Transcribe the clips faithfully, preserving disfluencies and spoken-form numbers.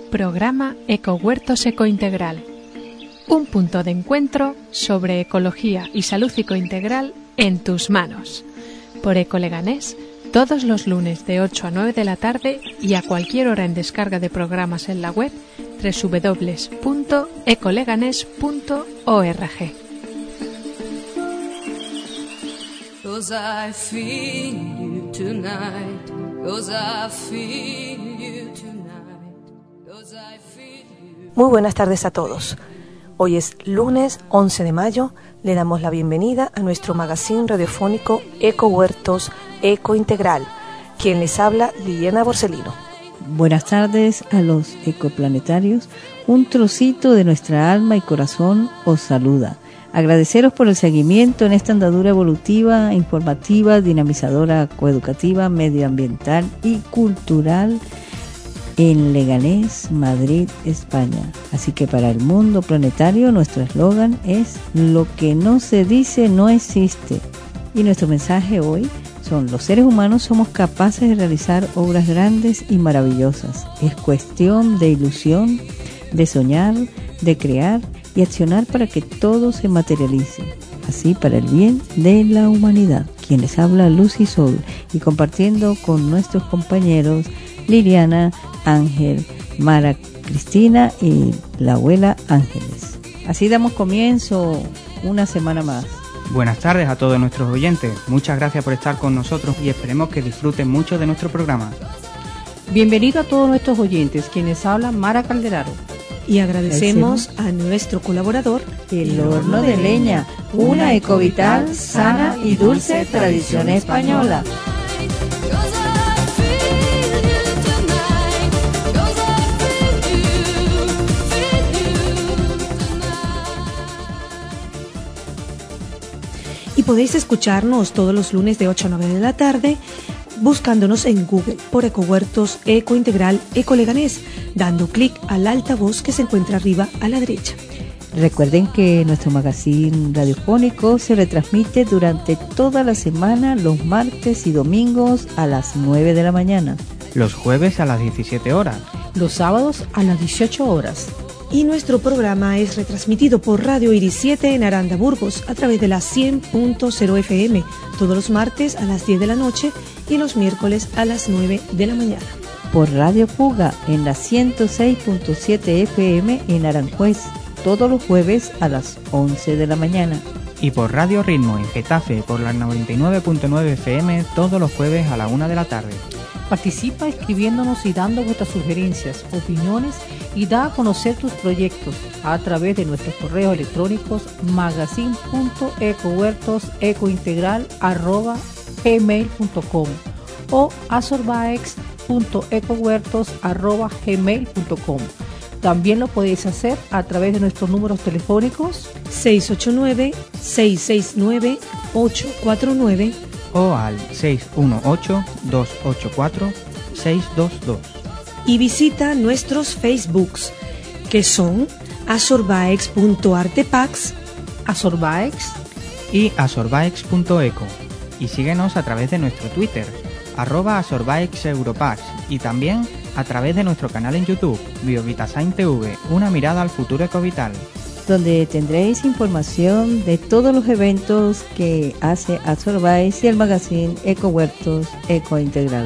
Programa Ecohuertos Ecointegral. Un punto de encuentro sobre ecología y salud ecointegral en tus manos. Por Ecoleganés, todos los lunes de ocho a nueve de la tarde y a cualquier hora en descarga de programas en la web doble u doble u doble u punto ecoleganés punto org. Cause I feel you tonight, cause I feel you tonight, cause I feel you. Muy buenas tardes a todos. Hoy es lunes once de mayo, le damos la bienvenida a nuestro magazine radiofónico Ecohuertos Ecointegral. Quien les habla, Liliana Borsellino. Buenas tardes a los ecoplanetarios. Un trocito de nuestra alma y corazón os saluda. Agradeceros por el seguimiento en esta andadura evolutiva, informativa, dinamizadora, coeducativa, medioambiental y cultural en Leganés, Madrid, España. Así que para el mundo planetario nuestro eslogan es: lo que no se dice no existe. Y nuestro mensaje hoy son: los seres humanos somos capaces de realizar obras grandes y maravillosas. Es cuestión de ilusión, de soñar, de crear y accionar para que todo se materialice, así para el bien de la humanidad. Quien les habla, Lucy Sol, y compartiendo con nuestros compañeros Liliana, Ángel, Mara, Cristina y la abuela Ángeles. Así damos comienzo una semana más. Buenas tardes a todos nuestros oyentes, muchas gracias por estar con nosotros y esperemos que disfruten mucho de nuestro programa. Bienvenido a todos nuestros oyentes, quienes hablan Mara Calderaro. Y agradecemos a nuestro colaborador, El Horno de Leña, una ecovital, sana y dulce tradición española. Y podéis escucharnos todos los lunes de ocho a nueve de la tarde, buscándonos en Google por Ecohuertos Ecointegral Ecoleganés, dando clic al altavoz que se encuentra arriba a la derecha. Recuerden que nuestro magazine radiofónico se retransmite durante toda la semana, los martes y domingos a las nueve de la mañana. Los jueves a las diecisiete horas. Los sábados a las dieciocho horas. Y nuestro programa es retransmitido por Radio Iris siete en Aranda, Burgos, a través de la cien punto cero F M, todos los martes a las diez de la noche y los miércoles a las nueve de la mañana. Por Radio Fuga en la ciento seis punto siete F M en Aranjuez, todos los jueves a las once de la mañana. Y por Radio Ritmo en Getafe por la noventa y nueve punto nueve F M todos los jueves a la una de la tarde. Participa escribiéndonos y dando vuestras sugerencias, opiniones y da a conocer tus proyectos a través de nuestros correos electrónicos magazine punto ecohuertos ecointegral arroba gmail punto com o asorbaex punto ecohuertos arroba gmail punto com. También lo podéis hacer a través de nuestros números telefónicos seis ocho nueve, seis seis nueve, ocho cuatro nueve o al seis uno ocho, dos ocho cuatro, seis dos dos. Y visita nuestros Facebooks, que son asorbaex punto artepax, Asorbaex y asorbaex punto eco. Y síguenos a través de nuestro Twitter, arroba asorbaexeuropax, y también a través de nuestro canal en YouTube, Biovitasign T V, una mirada al futuro ecovital, donde tendréis información de todos los eventos que hace Asorbaex y el magazine Ecohuertos Ecointegral.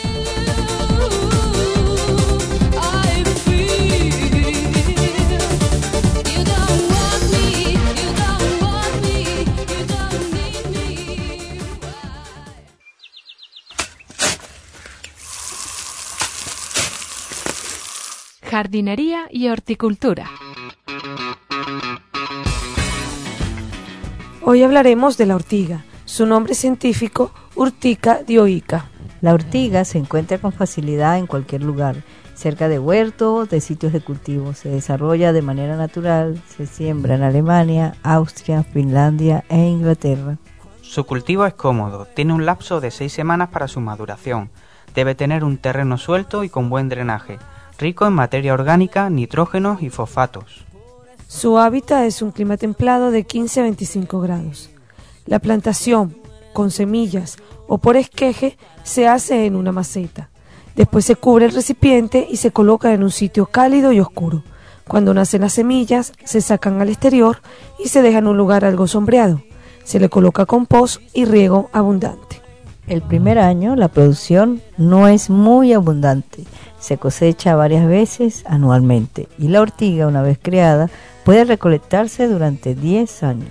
Jardinería y horticultura. Hoy hablaremos de la ortiga, su nombre científico Urtica dioica. La ortiga se encuentra con facilidad en cualquier lugar, cerca de huertos, de sitios de cultivo. Se desarrolla de manera natural, se siembra en Alemania, Austria, Finlandia e Inglaterra. Su cultivo es cómodo, tiene un lapso de seis semanas para su maduración. Debe tener un terreno suelto y con buen drenaje, rico en materia orgánica, nitrógenos y fosfatos. Su hábitat es un clima templado de quince a veinticinco grados. La plantación con semillas o por esqueje se hace en una maceta. Después se cubre el recipiente y se coloca en un sitio cálido y oscuro. Cuando nacen las semillas, se sacan al exterior y se deja en un lugar algo sombreado. Se le coloca compost y riego abundante. El primer año la producción no es muy abundante. Se cosecha varias veces anualmente y la ortiga, una vez creada, puede recolectarse durante diez años.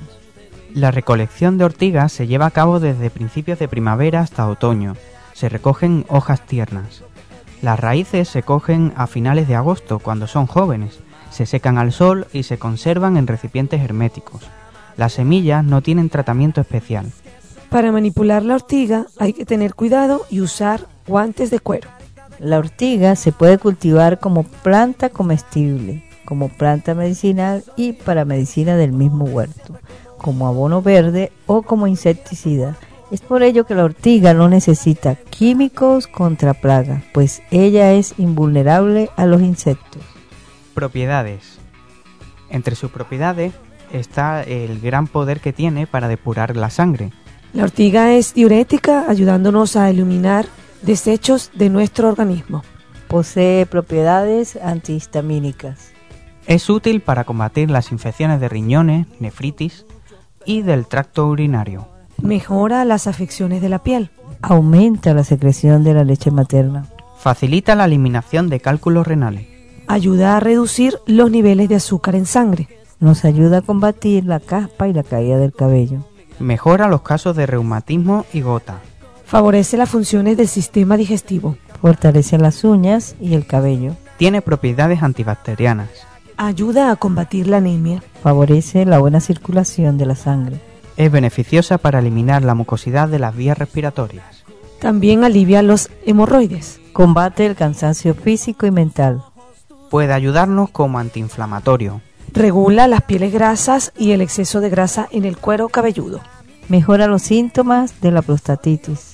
La recolección de ortigas se lleva a cabo desde principios de primavera hasta otoño. Se recogen hojas tiernas. Las raíces se cogen a finales de agosto, cuando son jóvenes. Se secan al sol y se conservan en recipientes herméticos. Las semillas no tienen tratamiento especial. Para manipular la ortiga hay que tener cuidado y usar guantes de cuero. La ortiga se puede cultivar como planta comestible, como planta medicinal y para medicina del mismo huerto, como abono verde o como insecticida. Es por ello que la ortiga no necesita químicos contra plagas, pues ella es invulnerable a los insectos. Propiedades. Entre sus propiedades está el gran poder que tiene para depurar la sangre. La ortiga es diurética, ayudándonos a eliminar desechos de nuestro organismo. Posee propiedades antihistamínicas. Es útil para combatir las infecciones de riñones, nefritis y del tracto urinario. Mejora las afecciones de la piel. Aumenta la secreción de la leche materna. Facilita la eliminación de cálculos renales. Ayuda a reducir los niveles de azúcar en sangre. Nos ayuda a combatir la caspa y la caída del cabello. Mejora los casos de reumatismo y gota. Favorece las funciones del sistema digestivo. Fortalece las uñas y el cabello. Tiene propiedades antibacterianas. Ayuda a combatir la anemia. Favorece la buena circulación de la sangre. Es beneficiosa para eliminar la mucosidad de las vías respiratorias. También alivia los hemorroides. Combate el cansancio físico y mental. Puede ayudarnos como antiinflamatorio. Regula las pieles grasas y el exceso de grasa en el cuero cabelludo. Mejora los síntomas de la prostatitis.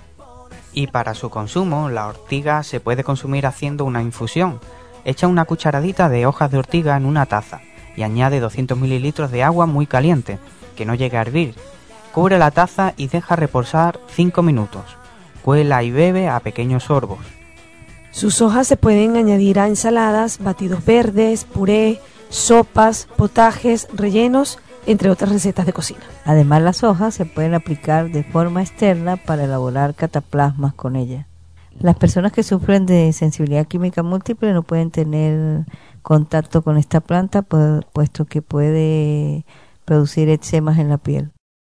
Y para su consumo, la ortiga se puede consumir haciendo una infusión. Echa una cucharadita de hojas de ortiga en una taza y añade doscientos mililitros de agua muy caliente, que no llegue a hervir. Cubre la taza y deja reposar cinco minutos. Cuela y bebe a pequeños sorbos. Sus hojas se pueden añadir a ensaladas, batidos verdes, puré, sopas, potajes, rellenos, entre otras recetas de cocina. Además, las hojas se pueden aplicar de forma externa para elaborar cataplasmas con ella. Las personas que sufren de sensibilidad química múltiple no pueden tener contacto con esta planta, puesto que puede producir eczemas en la piel.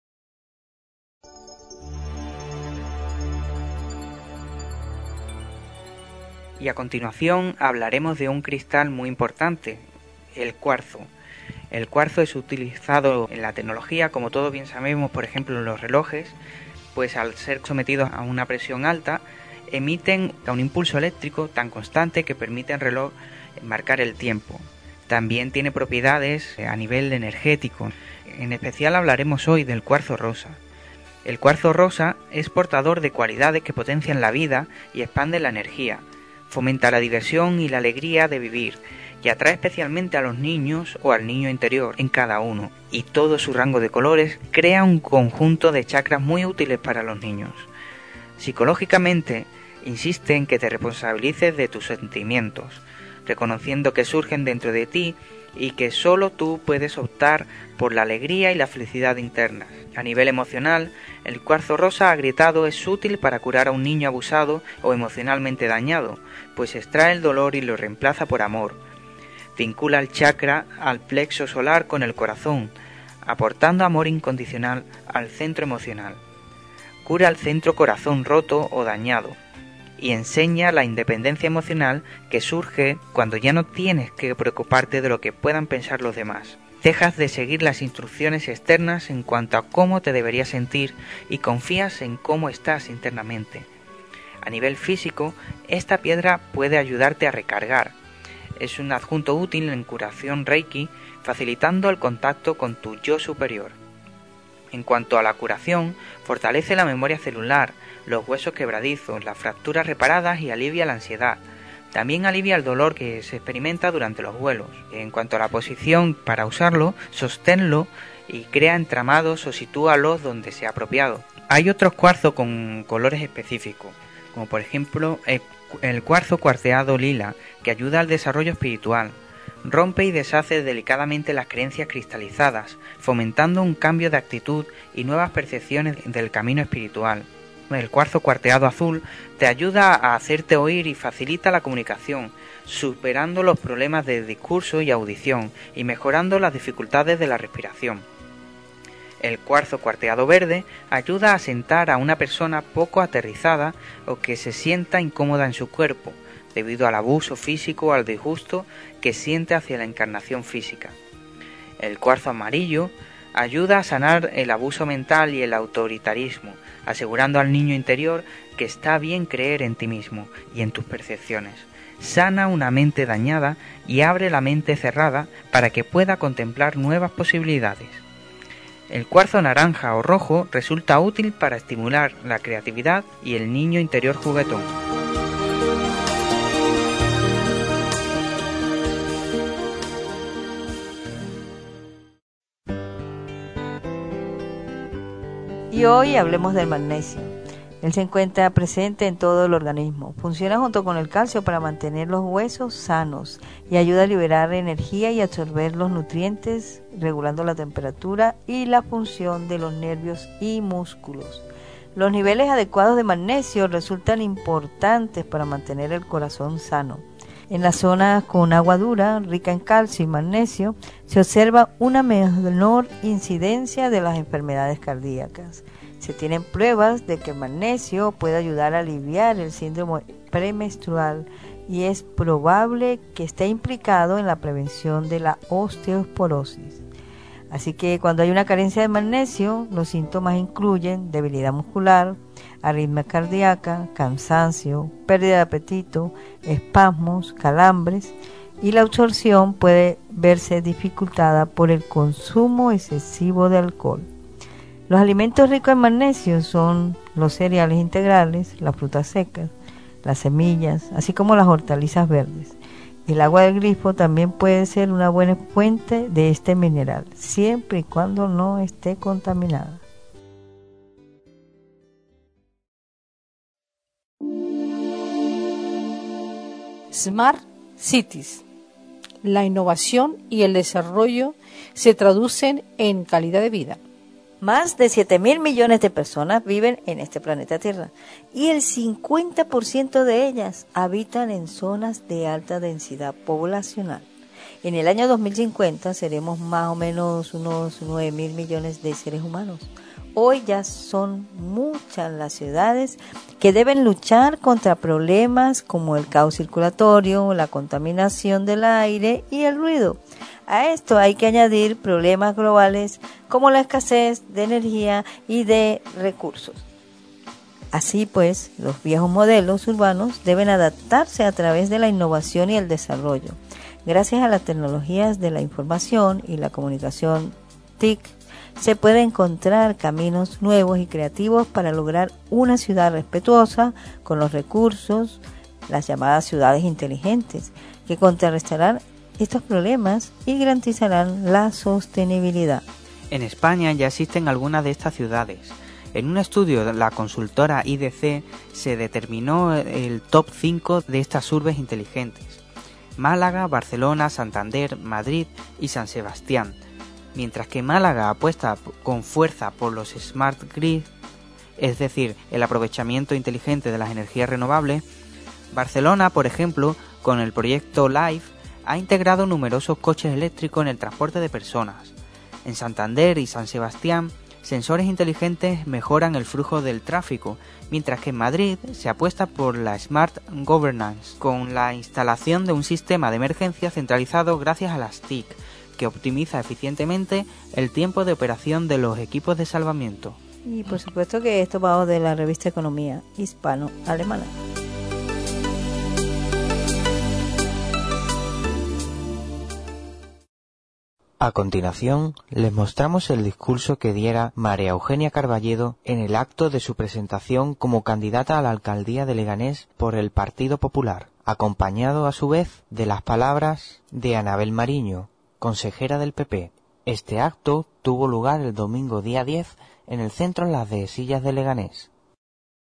Y a continuación hablaremos de un cristal muy importante, el cuarzo. El cuarzo es utilizado en la tecnología, como todos bien sabemos, por ejemplo en los relojes, pues al ser sometidos a una presión alta, emiten un impulso eléctrico tan constante que permite al reloj marcar el tiempo. También tiene propiedades a nivel energético. En especial hablaremos hoy del cuarzo rosa. El cuarzo rosa es portador de cualidades que potencian la vida y expanden la energía. Fomenta la diversión y la alegría de vivir y atrae especialmente a los niños o al niño interior en cada uno, y todo su rango de colores crea un conjunto de chakras muy útiles para los niños. Psicológicamente, insiste en que te responsabilices de tus sentimientos, reconociendo que surgen dentro de ti y que solo tú puedes optar por la alegría y la felicidad internas. A nivel emocional, el cuarzo rosa agrietado es útil para curar a un niño abusado o emocionalmente dañado, pues extrae el dolor y lo reemplaza por amor. Vincula el chakra al plexo solar con el corazón, aportando amor incondicional al centro emocional. Cura el centro corazón roto o dañado y enseña la independencia emocional que surge cuando ya no tienes que preocuparte de lo que puedan pensar los demás. Dejas de seguir las instrucciones externas en cuanto a cómo te deberías sentir y confías en cómo estás internamente. A nivel físico, esta piedra puede ayudarte a recargar. Es un adjunto útil en curación Reiki, facilitando el contacto con tu yo superior. En cuanto a la curación, fortalece la memoria celular, los huesos quebradizos, las fracturas reparadas y alivia la ansiedad. También alivia el dolor que se experimenta durante los vuelos. En cuanto a la posición para usarlo, sosténlo y crea entramados o sitúalos donde sea apropiado. Hay otros cuarzos con colores específicos, como por ejemplo el, el cuarzo cuarteado lila, que ayuda al desarrollo espiritual. Rompe y deshace delicadamente las creencias cristalizadas, fomentando un cambio de actitud y nuevas percepciones del camino espiritual. El cuarzo cuarteado azul te ayuda a hacerte oír y facilita la comunicación, superando los problemas de discurso y audición y mejorando las dificultades de la respiración. El cuarzo cuarteado verde ayuda a sentar a una persona poco aterrizada o que se sienta incómoda en su cuerpo, debido al abuso físico o al disgusto que siente hacia la encarnación física. El cuarzo amarillo ayuda a sanar el abuso mental y el autoritarismo, asegurando al niño interior que está bien creer en ti mismo y en tus percepciones. Sana una mente dañada y abre la mente cerrada para que pueda contemplar nuevas posibilidades. El cuarzo naranja o rojo resulta útil para estimular la creatividad y el niño interior juguetón. Y hoy hablemos del magnesio. Él se encuentra presente en todo el organismo. Funciona junto con el calcio para mantener los huesos sanos y ayuda a liberar energía y absorber los nutrientes, regulando la temperatura y la función de los nervios y músculos. Los niveles adecuados de magnesio resultan importantes para mantener el corazón sano. En las zonas con agua dura, rica en calcio y magnesio, se observa una menor incidencia de las enfermedades cardíacas. Se tienen pruebas de que el magnesio puede ayudar a aliviar el síndrome premenstrual y es probable que esté implicado en la prevención de la osteoporosis. Así que cuando hay una carencia de magnesio, los síntomas incluyen debilidad muscular, arritmia cardíaca, cansancio, pérdida de apetito, espasmos, calambres, y la absorción puede verse dificultada por el consumo excesivo de alcohol. Los alimentos ricos en magnesio son los cereales integrales, las frutas secas, las semillas, así como las hortalizas verdes. El agua del grifo también puede ser una buena fuente de este mineral, siempre y cuando no esté contaminada. Smart Cities. La innovación y el desarrollo se traducen en calidad de vida. Más de siete mil millones de personas viven en este planeta Tierra y el cincuenta por ciento de ellas habitan en zonas de alta densidad poblacional. En el año dos mil cincuenta seremos más o menos unos nueve mil millones de seres humanos. Hoy ya son muchas las ciudades que deben luchar contra problemas como el caos circulatorio, la contaminación del aire y el ruido. A esto hay que añadir problemas globales como la escasez de energía y de recursos. Así pues, los viejos modelos urbanos deben adaptarse a través de la innovación y el desarrollo. Gracias a las tecnologías de la información y la comunicación T I C, se puede encontrar caminos nuevos y creativos para lograr una ciudad respetuosa con los recursos, las llamadas ciudades inteligentes, que contrarrestarán estos problemas y garantizarán la sostenibilidad. En España ya existen algunas de estas ciudades. En un estudio de la consultora I D C se determinó el top cinco de estas urbes inteligentes: Málaga, Barcelona, Santander, Madrid y San Sebastián. Mientras que Málaga apuesta con fuerza por los Smart Grid, es decir, el aprovechamiento inteligente de las energías renovables, Barcelona, por ejemplo, con el proyecto LIFE, ha integrado numerosos coches eléctricos en el transporte de personas. En Santander y San Sebastián, sensores inteligentes mejoran el flujo del tráfico, mientras que en Madrid se apuesta por la Smart Governance, con la instalación de un sistema de emergencia centralizado gracias a las T I C, que optimiza eficientemente el tiempo de operación de los equipos de salvamiento. Y por supuesto que esto va de la revista Economía hispano-alemana. A continuación, les mostramos el discurso que diera María Eugenia Carballedo en el acto de su presentación como candidata a la alcaldía de Leganés por el Partido Popular, acompañado a su vez de las palabras de Anabel Mariño, consejera del P P. Este acto tuvo lugar el domingo día diez en el Centro Las Dehesillas de Leganés.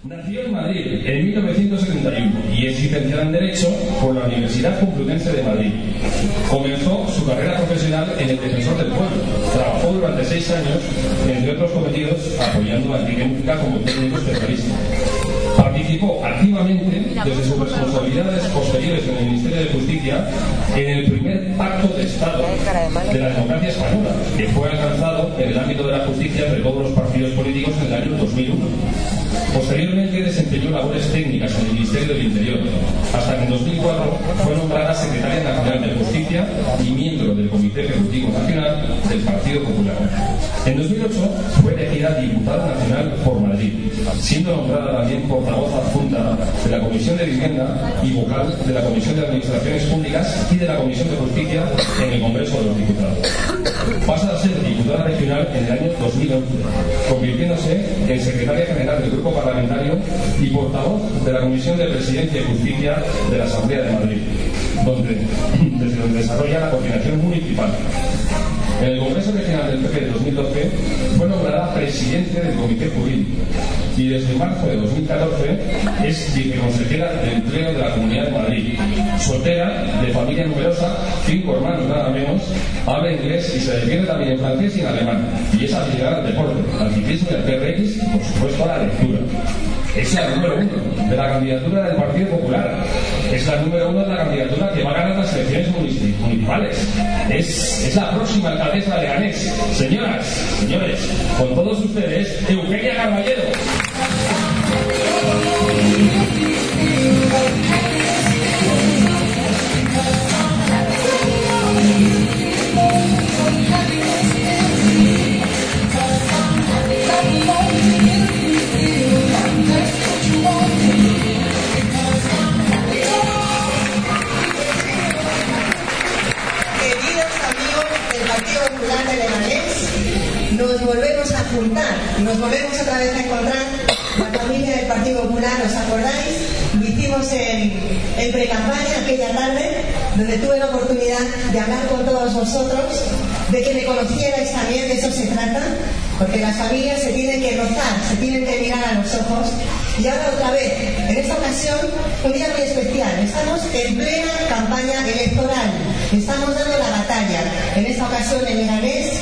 Nació en Madrid en mil novecientos setenta y uno y es licenciada en Derecho por la Universidad Complutense de Madrid. Comenzó su carrera profesional en el Defensor del Pueblo. Trabajó durante seis años, entre otros cometidos, apoyando a Enrique Múgica como técnico especialista. Participó activamente desde sus responsabilidades posteriores en el Ministerio de Justicia en el primer pacto de Estado de la democracia española, que fue alcanzado en el ámbito de la justicia entre todos los partidos políticos en el año dos mil uno. Posteriormente desempeñó labores técnicas en el Ministerio del Interior, hasta que en dos mil cuatro fue nombrada Secretaria Nacional de Justicia y miembro del Comité Ejecutivo Nacional del Partido Popular. En dos mil ocho fue elegida diputada nacional por Madrid, siendo nombrada también portavoz adjunta de la Comisión de Vivienda y vocal de la Comisión de Administraciones Públicas y de la Comisión de Justicia en el Congreso de los Diputados. Pasa a ser diputada regional en el año dos mil once, convirtiéndose en secretaria general del Grupo Parlamentario y portavoz de la Comisión de Presidencia y Justicia de la Asamblea de Madrid, donde, desde donde desarrolla la coordinación municipal. En el Congreso Regional del P P de dos mil doce fue nombrada presidente del Comité Jurídico y desde marzo de dos mil catorce es viceconsejera de Empleo de la Comunidad de Madrid. Soltera, de familia numerosa, cinco hermanos nada menos, habla inglés y se defiende también en francés y en alemán. Y es aficionada al deporte, al ciclismo y al T R X y por supuesto a la lectura. Es la número uno de la candidatura del Partido Popular. Es la número uno de la candidatura que va a ganar las elecciones municipales. Es, es la próxima alcaldesa de Leganés. Señoras, señores, con todos ustedes, Eugenia Carballedo. Nos volvemos a juntar, nos volvemos otra vez a encontrar, la familia del Partido Popular, ¿os acordáis? Lo hicimos en, en pre-campaña aquella tarde, donde tuve la oportunidad de hablar con todos vosotros, de que me conocierais también, de eso se trata, porque las familias se tienen que rozar, se tienen que mirar a los ojos. Y ahora otra vez, en esta ocasión, un día muy especial, estamos en plena campaña electoral, estamos dando la batalla, en esta ocasión en Leganés,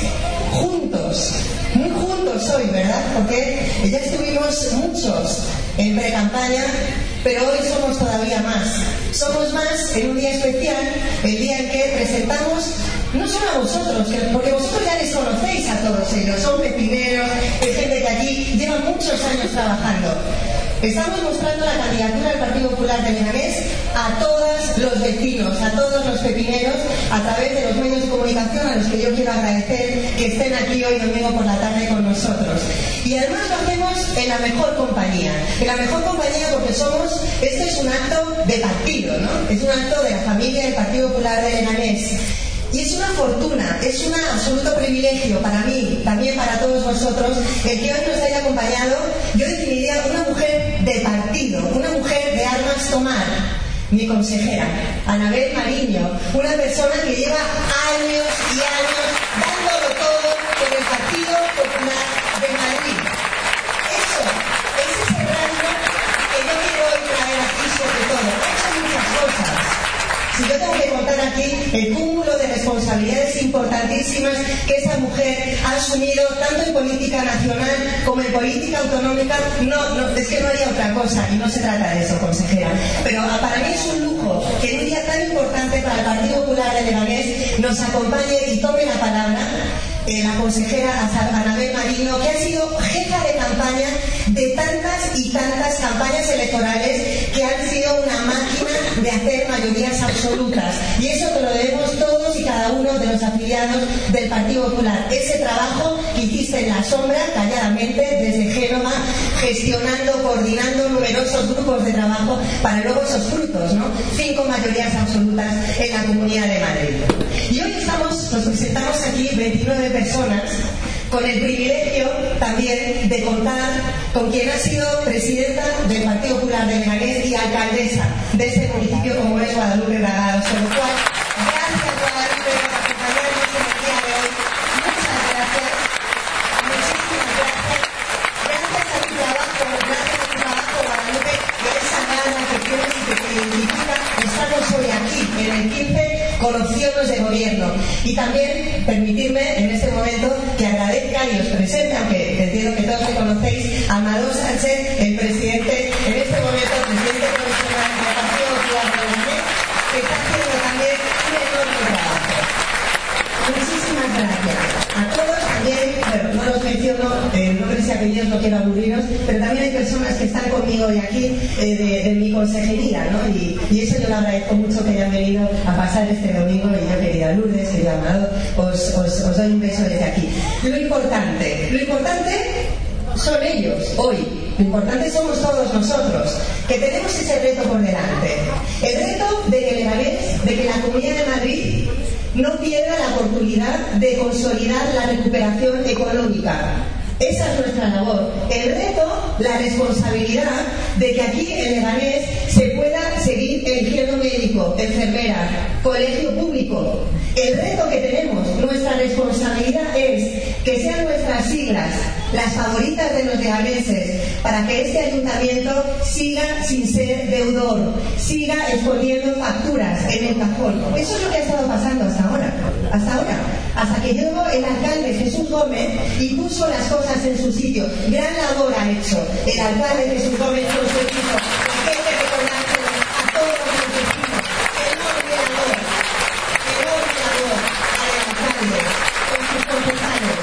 juntos, muy juntos hoy, ¿verdad? Porque ya estuvimos muchos en pre-campaña, pero hoy somos todavía más. Somos más en un día especial, el día en que presentamos, no solo a vosotros, porque vosotros ya les conocéis a todos ellos, son pepineros, es gente que aquí lleva muchos años trabajando. Estamos mostrando la candidatura del Partido Popular de Leganés a todos los vecinos, a todos los pepineros, a través de los medios de comunicación a los que yo quiero agradecer que estén aquí hoy domingo por la tarde con nosotros. Y además lo hacemos en la mejor compañía, en la mejor compañía porque somos, esto es un acto de partido, ¿no? Es un acto de la familia del Partido Popular de Leganés. Y es una fortuna, es un absoluto privilegio para mí, también para todos vosotros, el que hoy nos haya acompañado, yo definiría una mujer de partido, una mujer de armas tomar, mi consejera, Anabel Mariño, una persona que lleva años y años dándolo todo por el Partido Popular de Madrid. Eso, ese es el rango que yo quiero hoy traer aquí sobre todo. Ha hecho muchas cosas. Si yo tengo que contar aquí el cúmulo de responsabilidades importantísimas que esa mujer ha asumido tanto en política nacional como en política autonómica, no, no, es que no haría otra cosa y no se trata de eso, consejera. Pero para mí es un lujo que en un día tan importante para el Partido Popular de Leganés nos acompañe y tome la palabra eh, la consejera Anabel Mariño, que ha sido jefa de campaña de tantas y tantas campañas electorales que han sido una máquina de hacer mayorías absolutas. Y eso te lo debemos todos y cada uno de los afiliados del Partido Popular. Ese trabajo que hiciste en la sombra, calladamente, desde Génova, gestionando, coordinando numerosos grupos de trabajo para luego esos frutos, ¿no? Cinco mayorías absolutas en la Comunidad de Madrid. Y hoy estamos, nos presentamos aquí veintinueve personas con el privilegio también de contar con quien ha sido presidenta del Partido Popular de Leganés y alcaldesa de este municipio como es Guadalupe Bragados, con lo cual, gracias Guadalupe por acompañarnos en el día de hoy. Muchas gracias, muchísimas gracias. Gracias a tu trabajo, gracias a tu trabajo el quince con opciones de gobierno. Y también permitirme en este momento que agradezca y os presente, aunque entiendo que todos me conocéis, a Amador Sánchez, el presidente, en este momento presidente profesional del Partido Popular de Leganés, que está haciendo también un enorme trabajo. Muchísimas gracias a todos. También, bueno, no los menciono, eh, nombres y apellidos, no quiero aburriros, pero también hay personas que están conmigo hoy aquí eh, de, de mi consejería, ¿no? Y, y eso yo le agradezco mucho que hayan venido a pasar este domingo. Y yo, querida Lourdes, querido Amador, os, os, os doy un beso desde aquí. Lo importante, lo importante son ellos hoy. Lo importante somos todos nosotros, que tenemos ese reto por delante. El reto de que Leganés, de que la Comunidad de Madrid no pierda la oportunidad de consolidar la recuperación económica. Esa es nuestra labor. El reto, la responsabilidad de que aquí en Leganés se pueda seguir eligiendo médico, enfermera, colegio público. El reto que tenemos, nuestra responsabilidad es que sean nuestras siglas las favoritas de los leganeses, para que este ayuntamiento siga sin ser deudor, siga escondiendo facturas en el cajón. Eso es lo que ha estado pasando hasta ahora, hasta ahora, hasta que llegó el alcalde Jesús Gómez y puso las cosas en su sitio. Gran labor ha hecho el alcalde Jesús Gómez con su equipo. Hay que recordárselo a todos los vecinos. Enorme labor, enorme labor al alcalde con sus concejales.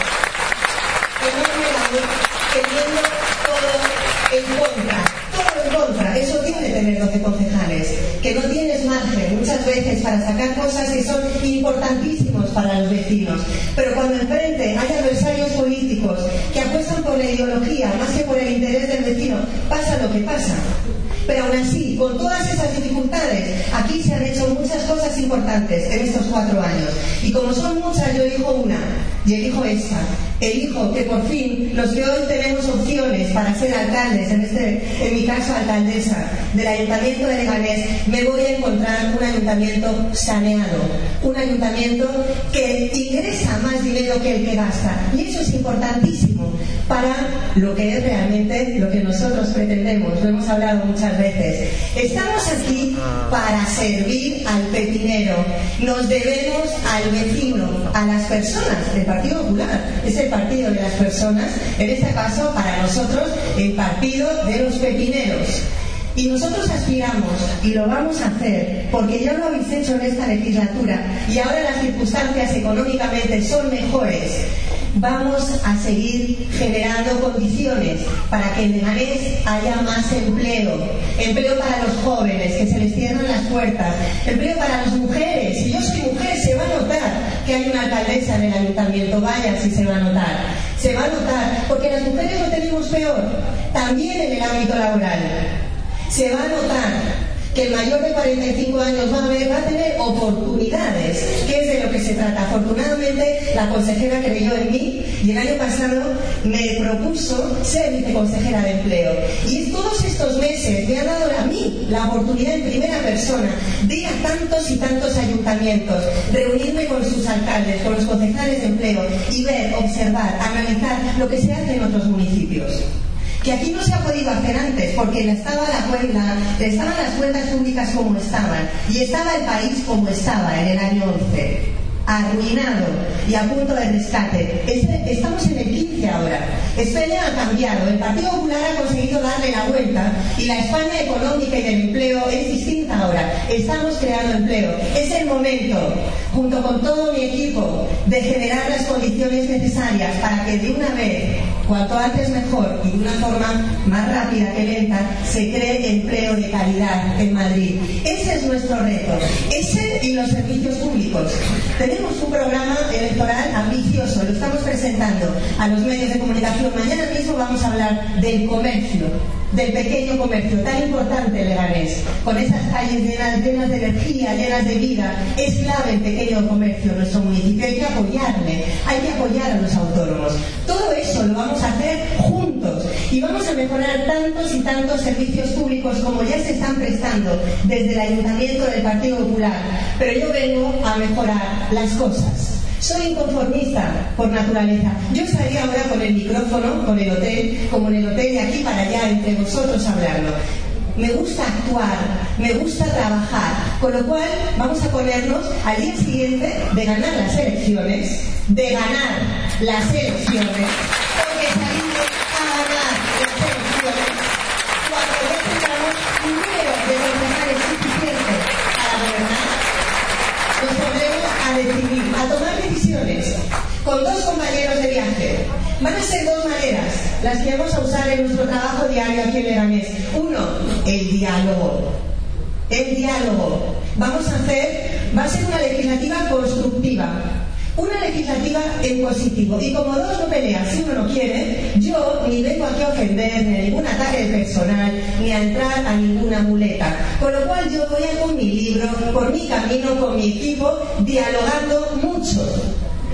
Enorme labor teniendo todo en contra, todo en contra. Eso tiene tener doce concejales, que no tienes margen muchas veces para sacar cosas que son importantísimos para los vecinos. Pero cuando enfrente hay adversarios políticos que apuestan por la ideología más que por el interés del vecino, pasa lo que pasa. Pero aún así, con todas esas dificultades, aquí se han hecho muchas cosas importantes en estos cuatro años. Y como son muchas, yo elijo una, y elijo esta. Elijo que por fin, los que hoy tenemos opciones para ser alcaldes, en, este, en mi caso alcaldesa del Ayuntamiento de Leganés, me voy a encontrar un ayuntamiento saneado, un ayuntamiento que ingresa más dinero que el que gasta. Y eso es importantísimo para lo que es realmente lo que nosotros pretendemos. Lo hemos hablado muchas veces. Estamos aquí para servir al pepinero. Nos debemos al vecino, a las personas. El Partido Popular es el partido de las personas, en este caso para nosotros el partido de los pepineros. Y nosotros aspiramos, y lo vamos a hacer, porque ya lo habéis hecho en esta legislatura y ahora las circunstancias económicamente son mejores. Vamos a seguir generando condiciones para que en Leganés haya más empleo, empleo para los jóvenes, que se les cierran las puertas, empleo para las mujeres. Si yo soy mujer, se va a notar que hay una alcaldesa en el ayuntamiento, vaya si se va a notar, se va a notar, porque las mujeres lo tenemos peor, también en el ámbito laboral. Se va a notar que el mayor de cuarenta y cinco años va a, ver, va a tener oportunidades, que es de lo que se trata. Afortunadamente, la consejera creyó en mí y el año pasado me propuso ser viceconsejera de empleo. Y todos estos meses me ha dado a mí la oportunidad en primera persona de ir a tantos y tantos ayuntamientos, reunirme con sus alcaldes, con los concejales de empleo y ver, observar, analizar lo que se hace en otros municipios. Que aquí no se ha podido hacer antes porque estaba la cuenta, estaban las cuentas públicas como estaban y estaba el país como estaba en el año once, arruinado y a punto de rescate. Estamos en el quince ahora. España ha cambiado, el Partido Popular ha conseguido darle la vuelta y la España económica y del empleo es distinta ahora. Estamos creando empleo. Es el momento, junto con todo mi equipo, de generar las condiciones necesarias para que de una vez, cuanto antes mejor y de una forma más rápida que lenta, se cree empleo de calidad en Madrid. Ese es nuestro reto, ese y los servicios públicos. Tenemos un programa electoral ambicioso, lo estamos presentando a los medios de comunicación. Mañana mismo vamos a hablar del comercio, del pequeño comercio, tan importante en Leganés, con esas calles llenas, llenas de energía, llenas de vida. Es clave el pequeño comercio en nuestro municipio, hay que apoyarle, hay que apoyar a los autónomos. Todo eso lo vamos a hacer juntos y vamos a mejorar tantos y tantos servicios públicos como ya se están prestando desde el Ayuntamiento del Partido Popular. Pero yo vengo a mejorar las cosas. Soy inconformista por naturaleza. Yo estaría ahora con el micrófono, con el hotel, como en el hotel de aquí para allá entre vosotros hablando. me gusta actuar, me gusta trabajar, con lo cual vamos a ponernos al día siguiente de ganar las elecciones, de ganar las elecciones, porque salimos a ganar las elecciones cuando ya tengamos un número de concejales suficiente para gobernar, nos pondremos a decidir, a tomar decisiones con dos compañeros de viaje. Van a ser dos maneras las que vamos a usar en nuestro trabajo diario aquí en Leganés. Uno, el diálogo. El diálogo. Vamos a hacer, va a ser una legislativa constructiva. Una legislativa en positivo. Y como dos no pelean, si uno no quiere, yo ni vengo aquí a ofender, ni a ningún ataque personal, ni a entrar a ninguna muleta. Con lo cual yo voy a con mi libro, por mi camino, con mi equipo, dialogando mucho.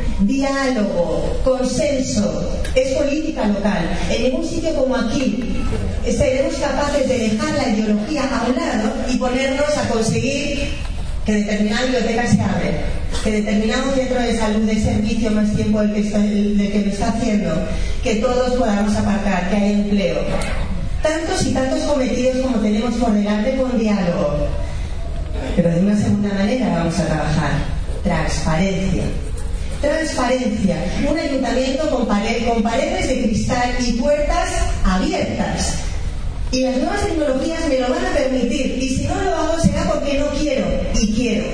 Diálogo, consenso, es política local. En ningún sitio como aquí seremos capaces de dejar la ideología a un lado y ponernos a conseguir que determinada biblioteca se abre, que determinado centro de salud de servicio más tiempo del que, está, del que lo está haciendo, que todos podamos aparcar, que haya empleo. Tantos y tantos cometidos como tenemos por delante con diálogo. Pero de una segunda manera vamos a trabajar. Transparencia. Transparencia, un ayuntamiento con, pared, con paredes de cristal y puertas abiertas. Y las nuevas tecnologías me lo van a permitir. Y si no lo hago será porque no quiero. Y quiero.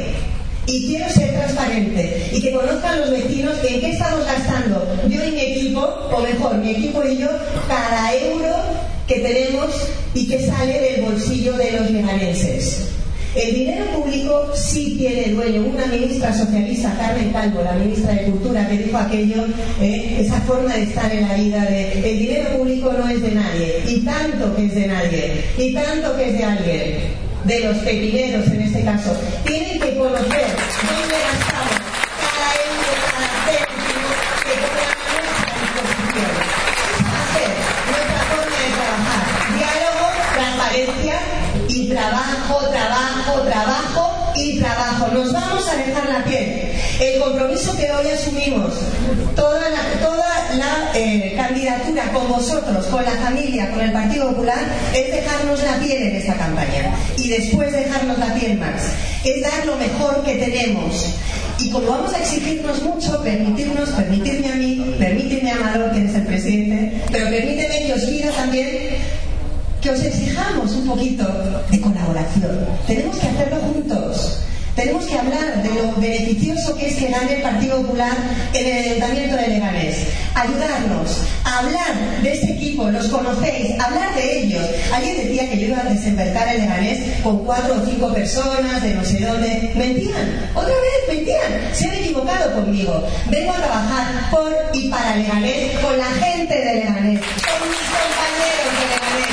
Y quiero ser transparente. Y que conozcan los vecinos en qué estamos gastando yo y mi equipo, o mejor, mi equipo y yo, cada euro que tenemos y que sale del bolsillo de los leganenses. El dinero público sí tiene dueño. Una ministra socialista, Carmen Calvo, la ministra de Cultura, que dijo aquello, eh, esa forma de estar en la vida de el dinero público no es de nadie, y tanto que es de nadie, y tanto que es de alguien, de los pepineros en este caso. Tienen que conocer dónde gastamos cada euro, cada céntimo que pongan a nuestra disposición. Esa va a ser nuestra forma de trabajar. Diálogo, transparencia y trabajo, trabajo, trabajo y trabajo. Nos vamos a dejar la piel. El compromiso que hoy asumimos, toda la, toda la eh, candidatura con vosotros, con la familia, con el Partido Popular, es dejarnos la piel en esta campaña. Y después dejarnos la piel más. Es dar lo mejor que tenemos. Y como vamos a exigirnos mucho, permitirnos, permitirme a mí, permíteme a Amador, que es el presidente, pero permíteme que os pida también que os exijamos un poquito de colaboración. Tenemos que hacerlo juntos. Tenemos que hablar de lo beneficioso que es que gane el Partido Popular en el Ayuntamiento de Leganés. Ayudarnos a hablar de ese equipo, los conocéis, hablar de ellos. Alguien decía que yo iba a desembarcar en Leganés con cuatro o cinco personas de no sé dónde. Mentían, otra vez mentían. Se han equivocado conmigo. Vengo a trabajar por y para Leganés, con la gente de Leganés, con mis compañeros de Leganés.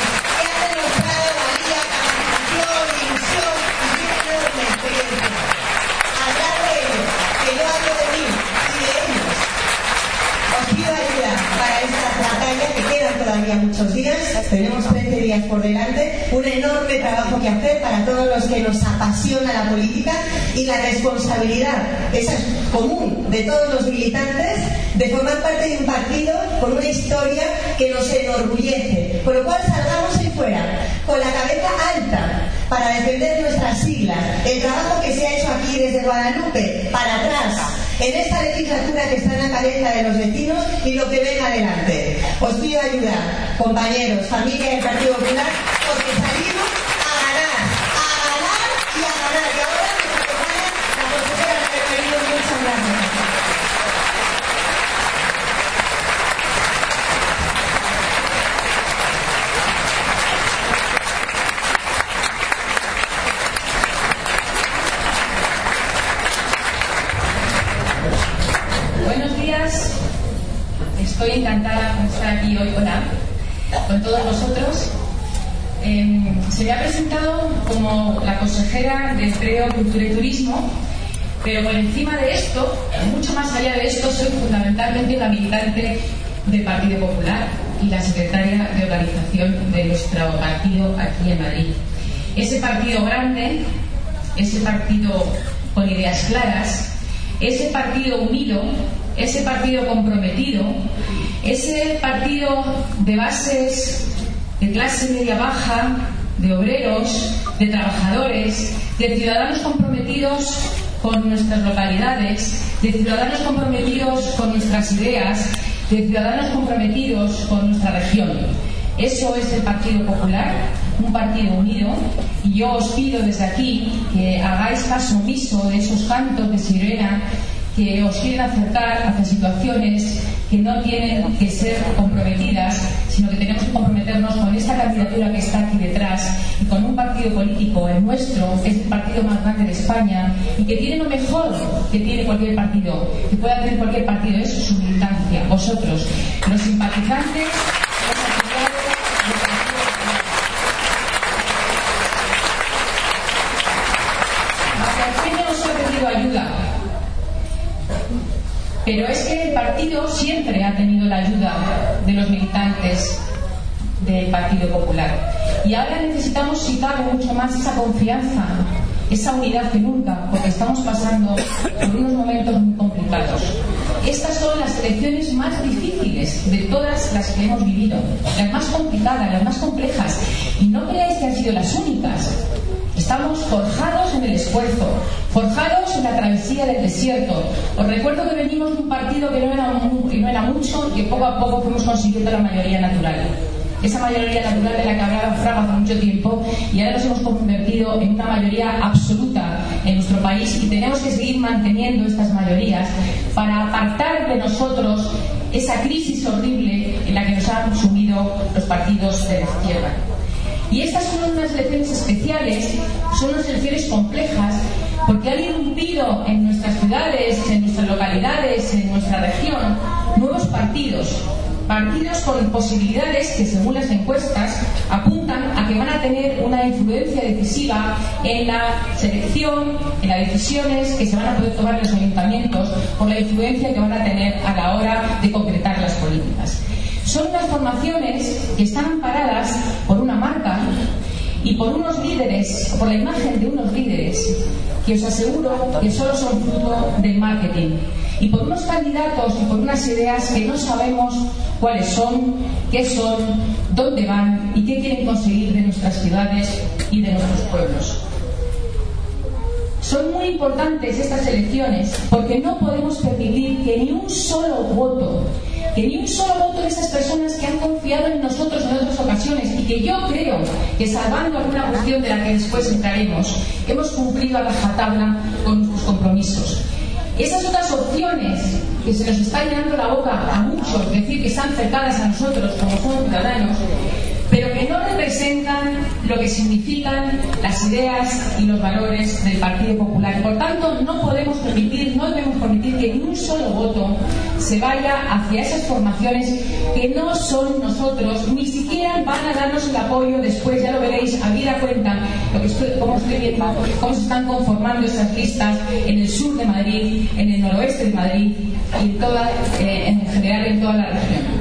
Todavía muchos días, tenemos trece días por delante, un enorme trabajo que hacer para todos los que nos apasiona la política, y la responsabilidad, esa es común de todos los militantes, de formar parte de un partido con una historia que nos enorgullece, por lo cual salgamos ahí fuera con la cabeza alta para defender nuestras siglas, el trabajo que se ha hecho aquí desde Guadalupe para atrás en esta legislatura que está en la cabeza de los vecinos y lo que venga adelante. Os pido ayuda, compañeros, familia del Partido Popular, porque salimos a ganar, a ganar y a ganar. Y ahora nos acompaña la consejera de Referido. Muchas gracias. Estoy encantada de estar aquí hoy hola, con todos vosotros. Eh, se me ha presentado como la consejera de Empleo, Cultura y Turismo, pero por encima de esto, mucho más allá de esto, soy fundamentalmente una militante del Partido Popular y la secretaria de organización de nuestro partido aquí en Madrid. Ese partido grande, ese partido con ideas claras, ese partido unido, ese partido comprometido, ese partido de bases de clase media baja, de obreros, de trabajadores, de ciudadanos comprometidos con nuestras localidades, de ciudadanos comprometidos con nuestras ideas, de ciudadanos comprometidos con nuestra región. Eso es el Partido Popular, un partido unido, y yo os pido desde aquí que hagáis caso omiso de esos cantos de sirena que os quieren acercar hacia situaciones que no tienen que ser comprometidas, sino que tenemos que comprometernos con esta candidatura que está aquí detrás y con un partido político, el nuestro, que es el partido más grande de España y que tiene lo mejor que tiene cualquier partido, que pueda tener cualquier partido, eso es su militancia. Vosotros, los simpatizantes, los afiliados, los partidos. Hacia España nos ha pedido ayuda. Pero es que el partido siempre ha tenido la ayuda de los militantes del Partido Popular. Y ahora necesitamos, si cabe, mucho más esa confianza, esa unidad que nunca, porque estamos pasando por unos momentos muy complicados. Estas son las elecciones más difíciles de todas las que hemos vivido, las más complicadas, las más complejas. Y no creáis que han sido las únicas. Estamos forjados en el esfuerzo, forjados en la travesía del desierto. Os recuerdo que venimos de un partido que no era, un, que no era mucho y que poco a poco fuimos consiguiendo la mayoría natural. Esa mayoría natural de la que hablaba Fraga hace mucho tiempo, y ahora nos hemos convertido en una mayoría absoluta en nuestro país, y tenemos que seguir manteniendo estas mayorías para apartar de nosotros esa crisis horrible en la que nos han sumido los partidos de la izquierda. Y estas son unas elecciones especiales, son unas elecciones complejas, porque han irrumpido en nuestras ciudades, en nuestras localidades, en nuestra región, nuevos partidos, partidos con posibilidades que, según las encuestas, apuntan a que van a tener una influencia decisiva en la selección, en las decisiones que se van a poder tomar en los ayuntamientos, por la influencia que van a tener a la hora de concretar las políticas. Son unas formaciones que están amparadas por una marca y por unos líderes, por la imagen de unos líderes que os aseguro que solo son fruto del marketing, y por unos candidatos y por unas ideas que no sabemos cuáles son, qué son, dónde van y qué quieren conseguir de nuestras ciudades y de nuestros pueblos. Son muy importantes estas elecciones porque no podemos permitir que ni un solo voto, que ni un solo voto de esas personas que han confiado en nosotros en otras ocasiones, y que yo creo que, salvando alguna cuestión de la que después entraremos, hemos cumplido a rajatabla con nuestros compromisos. Esas otras opciones que se nos está llenando la boca a muchos, es decir, que están cercanas a nosotros como somos ciudadanos, pero que no representan lo que significan las ideas y los valores del Partido Popular. Por tanto, no podemos permitir, no debemos permitir que ni un solo voto se vaya hacia esas formaciones que no son nosotros, ni siquiera van a darnos el apoyo después, ya lo veréis, a vida cuenta, lo que estoy, cómo estoy viendo, cómo se están conformando esas listas en el sur de Madrid, en el noroeste de Madrid y en, toda, eh, en general en toda la región.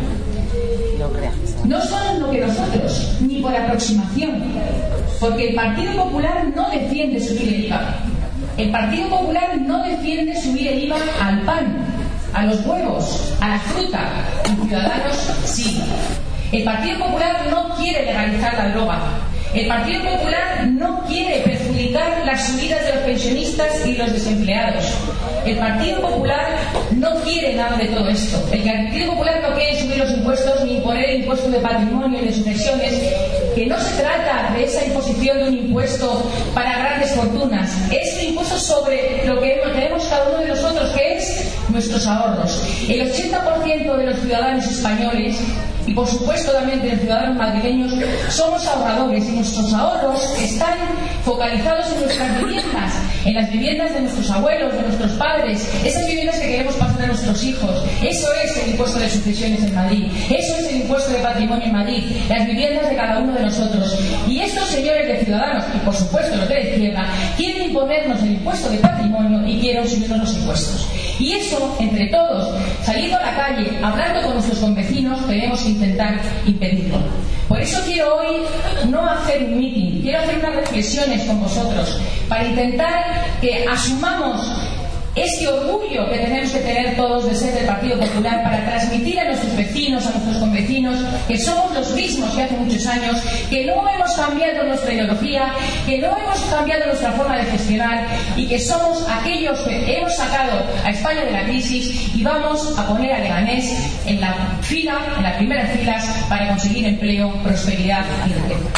No son lo que nosotros, ni por aproximación, porque el Partido Popular no defiende subir el I V A. El Partido Popular no defiende subir el I V A al pan, a los huevos, a la fruta, y Ciudadanos sí. El Partido Popular no quiere legalizar la droga. El Partido Popular no quiere perjudicar las subidas de los pensionistas y los desempleados. El Partido Popular no quiere nada de todo esto. El Partido Popular no quiere subir los impuestos ni imponer el impuesto de patrimonio y de sucesiones, que no se trata de esa imposición de un impuesto para grandes fortunas. Es un impuesto sobre lo que tenemos cada uno de nosotros, que es nuestros ahorros. El ochenta por ciento de los ciudadanos españoles, y por supuesto también de los ciudadanos madrileños, somos ahorradores, y nuestros ahorros están focalizados en nuestras viviendas, en las viviendas de nuestros abuelos, de nuestros padres, esas viviendas que queremos pasar a nuestros hijos. Eso es el impuesto de sucesiones en Madrid, eso es el impuesto de patrimonio en Madrid, las viviendas de cada uno de nosotros. Y estos señores de Ciudadanos, y por supuesto los de la izquierda, quieren imponernos el impuesto de patrimonio y quieren subirnos los impuestos. Y eso, entre todos, saliendo a la calle, hablando con nuestros convecinos, tenemos que intentar impedirlo. Por eso quiero hoy no hacer un meeting, quiero hacer unas reflexiones con vosotros para intentar que asumamos Este orgullo que tenemos que tener todos de ser del Partido Popular para transmitir a nuestros vecinos, a nuestros convecinos, que somos los mismos que hace muchos años, que no hemos cambiado nuestra ideología, que no hemos cambiado nuestra forma de gestionar y que somos aquellos que hemos sacado a España de la crisis y vamos a poner a Leganés en la fila, en las primeras filas para conseguir empleo, prosperidad y riqueza.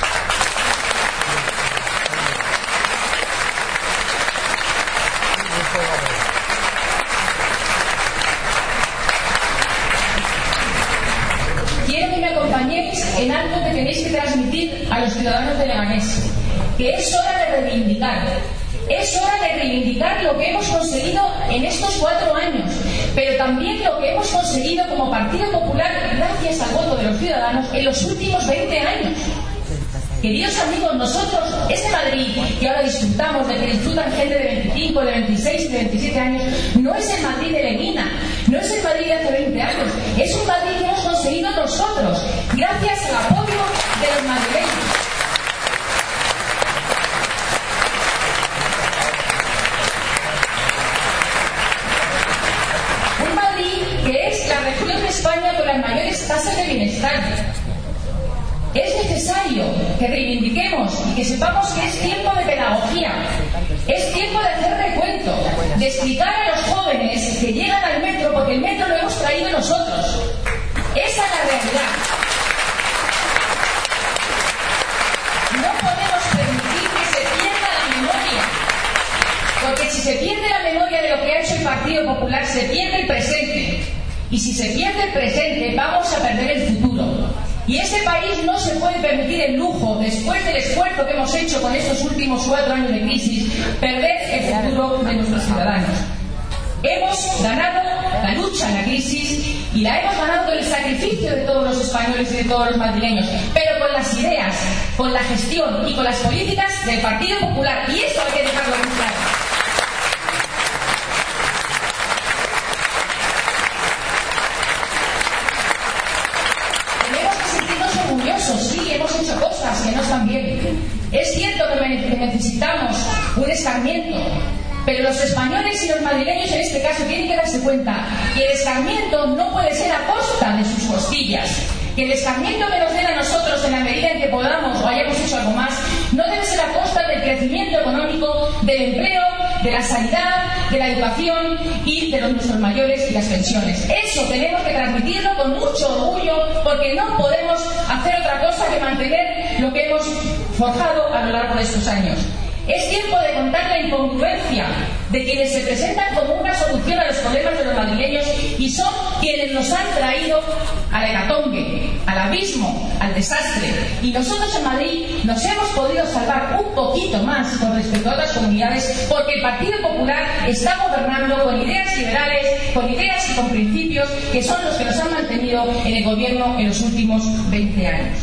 En algo que tenéis que transmitir a los ciudadanos de Leganés, que es hora de reivindicar, es hora de reivindicar lo que hemos conseguido en estos cuatro años, pero también lo que hemos conseguido como Partido Popular gracias al voto de los ciudadanos en los últimos veinte años. Queridos amigos, nosotros, este Madrid que ahora disfrutamos, de que disfrutan gente de veinticinco, de veintiséis, de veintisiete años, no es el Madrid de Leguina, no es el Madrid de hace veinte años, es un Madrid que hemos conseguido nosotros, gracias al apoyo de los madrileños. Un Madrid que es la región de España con las mayores tasas de bienestar. Es necesario que reivindiquemos y que sepamos que es tiempo de pedagogía, es tiempo de hacer recuento, de explicar a los jóvenes que llegan al metro, porque el metro lo hemos traído nosotros. Esa es la realidad. No podemos permitir que se pierda la memoria, porque si se pierde la memoria de lo que ha hecho el Partido Popular, se pierde el presente. Y si se pierde el presente, vamos a perder el futuro. Y este país no se puede permitir el lujo, después del esfuerzo que hemos hecho con estos últimos cuatro años de crisis, perder el futuro de nuestros ciudadanos. Hemos ganado la lucha en la crisis y la hemos ganado con el sacrificio de todos los españoles y de todos los madrileños, pero con las ideas, con la gestión y con las políticas del Partido Popular, y eso hay que dejarlo muy claro. Sí, hemos hecho cosas que no están bien. Es cierto que necesitamos un escarmiento, pero los españoles y los madrileños en este caso tienen que darse cuenta que el escarmiento no puede ser a costa de sus costillas, que el escarmiento que nos den a nosotros en la medida en que podamos o hayamos hecho algo más no debe ser a costa del crecimiento económico, del empleo, de la sanidad, de la educación y de los nuestros mayores y las pensiones. Eso tenemos que transmitirlo con mucho orgullo, porque no podemos hacer otra cosa que mantener lo que hemos forjado a lo largo de estos años. Es tiempo de contar la incongruencia de quienes se presentan como una solución a los problemas de los madrileños y son quienes nos han traído al hecatombe, al abismo, al desastre. Y nosotros en Madrid nos hemos podido salvar un poquito más con respecto a otras comunidades, porque el Partido Popular está gobernando con ideas liberales, con ideas y con principios que son los que nos han mantenido en el gobierno en los últimos veinte años.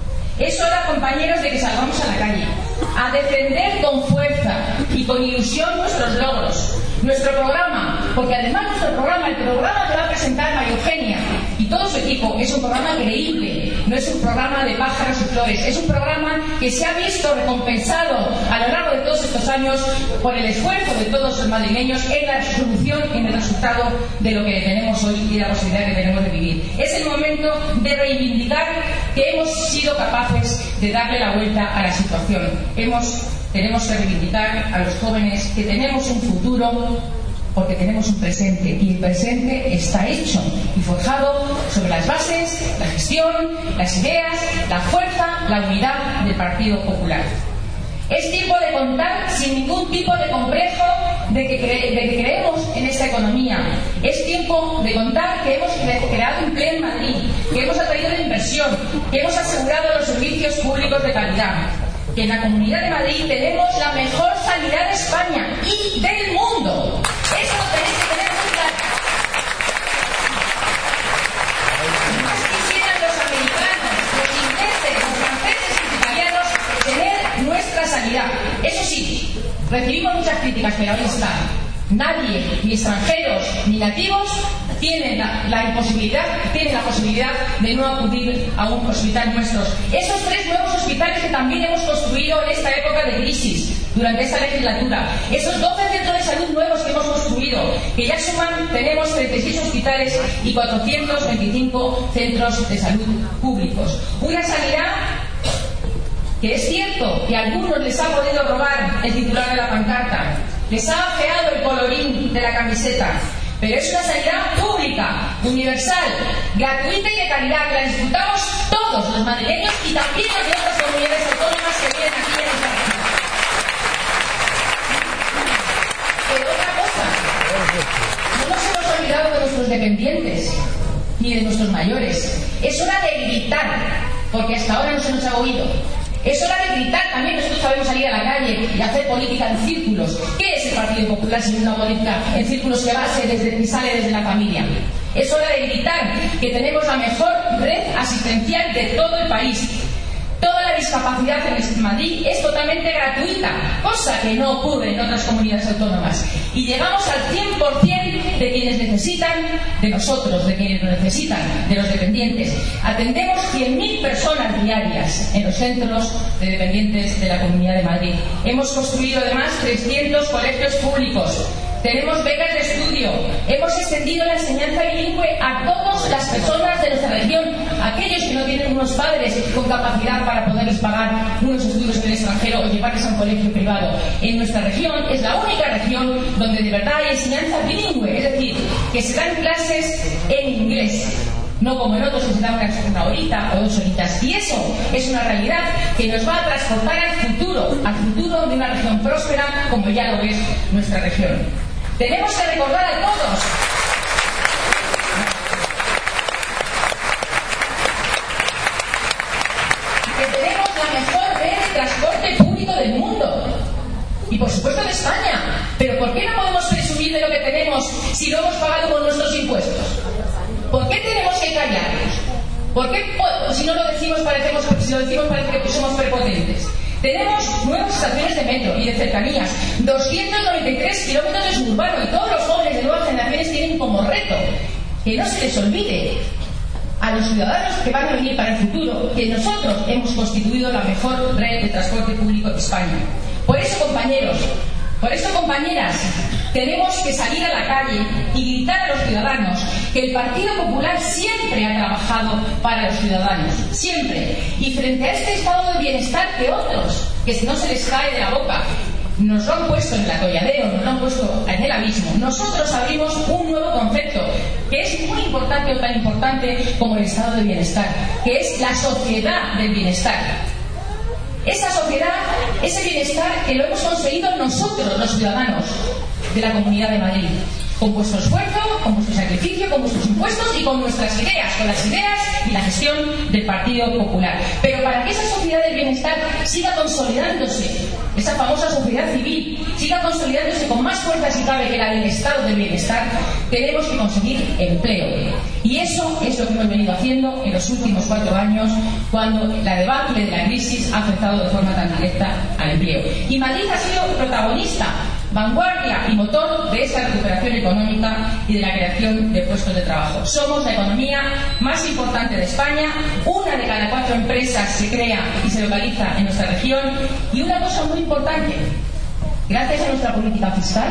Es hora, compañeros, de que salgamos a la calle a defender con fuerza y con ilusión nuestros logros, nuestro programa, porque además nuestro programa, el programa que va a presentar María Eugenia y todo su equipo, es un programa creíble, no es un programa de pájaros y flores, es un programa que se ha visto recompensado a lo largo de todos estos años por el esfuerzo de todos los madrileños en la solución, en el resultado de lo que tenemos hoy y la posibilidad que tenemos de vivir. Es el momento de reivindicar que hemos sido capaces de darle la vuelta a la situación. Hemos, tenemos que reivindicar a los jóvenes que tenemos un futuro, porque tenemos un presente, y el presente está hecho y forjado sobre las bases, la gestión, las ideas, la fuerza, la unidad del Partido Popular. Es tiempo de contar sin ningún tipo de complejo de que, cre de que creemos en esta economía. Es tiempo de contar que hemos creado empleo en Madrid, que hemos atraído la inversión, que hemos asegurado los servicios públicos de calidad, que en la Comunidad de Madrid tenemos la mejor sanidad de España y del mundo. Eso lo tenéis que tener muy claro. Más quisieran los americanos, los ingleses, los franceses y los italianos tener nuestra sanidad. Eso sí, recibimos muchas críticas, pero ahí está. Nadie, ni extranjeros ni nativos, tienen la, la imposibilidad, tienen la posibilidad de no acudir a un hospital nuestro. Esos tres nuevos hospitales que también hemos construido en esta época de crisis, durante esta legislatura, esos doce centros de salud nuevos que hemos construido Unido, que ya suman, tenemos treinta y seis hospitales y cuatrocientos veinticinco centros de salud públicos. Una sanidad que es cierto que a algunos les ha podido robar el titular de la pancarta, les ha afeado el colorín de la camiseta, pero es una sanidad pública, universal, gratuita y de calidad, que la disfrutamos todos los madrileños y también las de otras comunidades autónomas que vienen aquí en esta región. Pero otra cosa, no nos hemos olvidado de nuestros dependientes ni de nuestros mayores. Es hora de gritar, porque hasta ahora no se nos ha oído. Es hora de gritar también. Nosotros sabemos salir a la calle y hacer política en círculos. ¿Qué es el Partido Popular sin una política en círculos que base desde, que sale desde la familia? Es hora de gritar que tenemos la mejor red asistencial de todo el país. Toda la discapacidad en Madrid es totalmente gratuita, cosa que no ocurre en otras comunidades autónomas. Y llegamos al cien por cien de quienes necesitan de nosotros, de quienes lo necesitan, de los dependientes. Atendemos cien mil personas diarias en los centros de dependientes de la Comunidad de Madrid. Hemos construido además trescientos colegios públicos. Tenemos becas de estudio, hemos extendido la enseñanza bilingüe a todas las personas de nuestra región, aquellos que no tienen unos padres con capacidad para poderles pagar unos estudios en el extranjero o llevarles a un colegio privado. En nuestra región es la única región donde de verdad hay enseñanza bilingüe, es decir, que se dan clases en inglés. No como en otros que se dan una horita o dos horitas. Y eso es una realidad que nos va a transportar al futuro, al futuro de una región próspera como ya lo es nuestra región. Tenemos que recordar a todos que tenemos la mejor red de transporte público del mundo y por supuesto de España. Pero ¿por qué no podemos presumir de lo que tenemos si lo hemos pagado con nuestros impuestos? ¿Por qué tenemos que callarnos? ¿Por qué si no lo decimos parecemos, si lo decimos parece que somos prepotentes? Tenemos nuevas estaciones de metro y de cercanías, doscientos noventa y tres kilómetros de suburbano, y todos los jóvenes de nuevas generaciones tienen como reto que no se les olvide a los ciudadanos que van a venir para el futuro que nosotros hemos constituido la mejor red de transporte público de España. Por eso, compañeros, por eso, compañeras, tenemos que salir a la calle y gritar a los ciudadanos que el Partido Popular siempre ha trabajado para los ciudadanos, siempre. Y frente a este estado de bienestar que otros, que no se les cae de la boca, nos lo han puesto en el atolladero, nos lo han puesto en el abismo, nosotros abrimos un nuevo concepto que es muy importante o tan importante como el estado de bienestar, que es la sociedad del bienestar. Esa sociedad, ese bienestar que lo hemos conseguido nosotros, los ciudadanos de la Comunidad de Madrid, con vuestro esfuerzo, con vuestro sacrificio, con vuestros impuestos y con nuestras ideas, con las ideas y la gestión del Partido Popular. Pero para que esa sociedad del bienestar siga consolidándose, esa famosa sociedad civil, siga consolidándose con más fuerza si cabe que la del estado del bienestar, tenemos que conseguir empleo. Y eso es lo que hemos venido haciendo en los últimos cuatro años, cuando la debacle de la crisis ha afectado de forma tan directa al empleo. Y Madrid ha sido protagonista, vanguardia y motor de esta recuperación económica y de la creación de puestos de trabajo. Somos la economía más importante de España, una de cada cuatro empresas se crea y se localiza en nuestra región, y una cosa muy importante, gracias a nuestra política fiscal,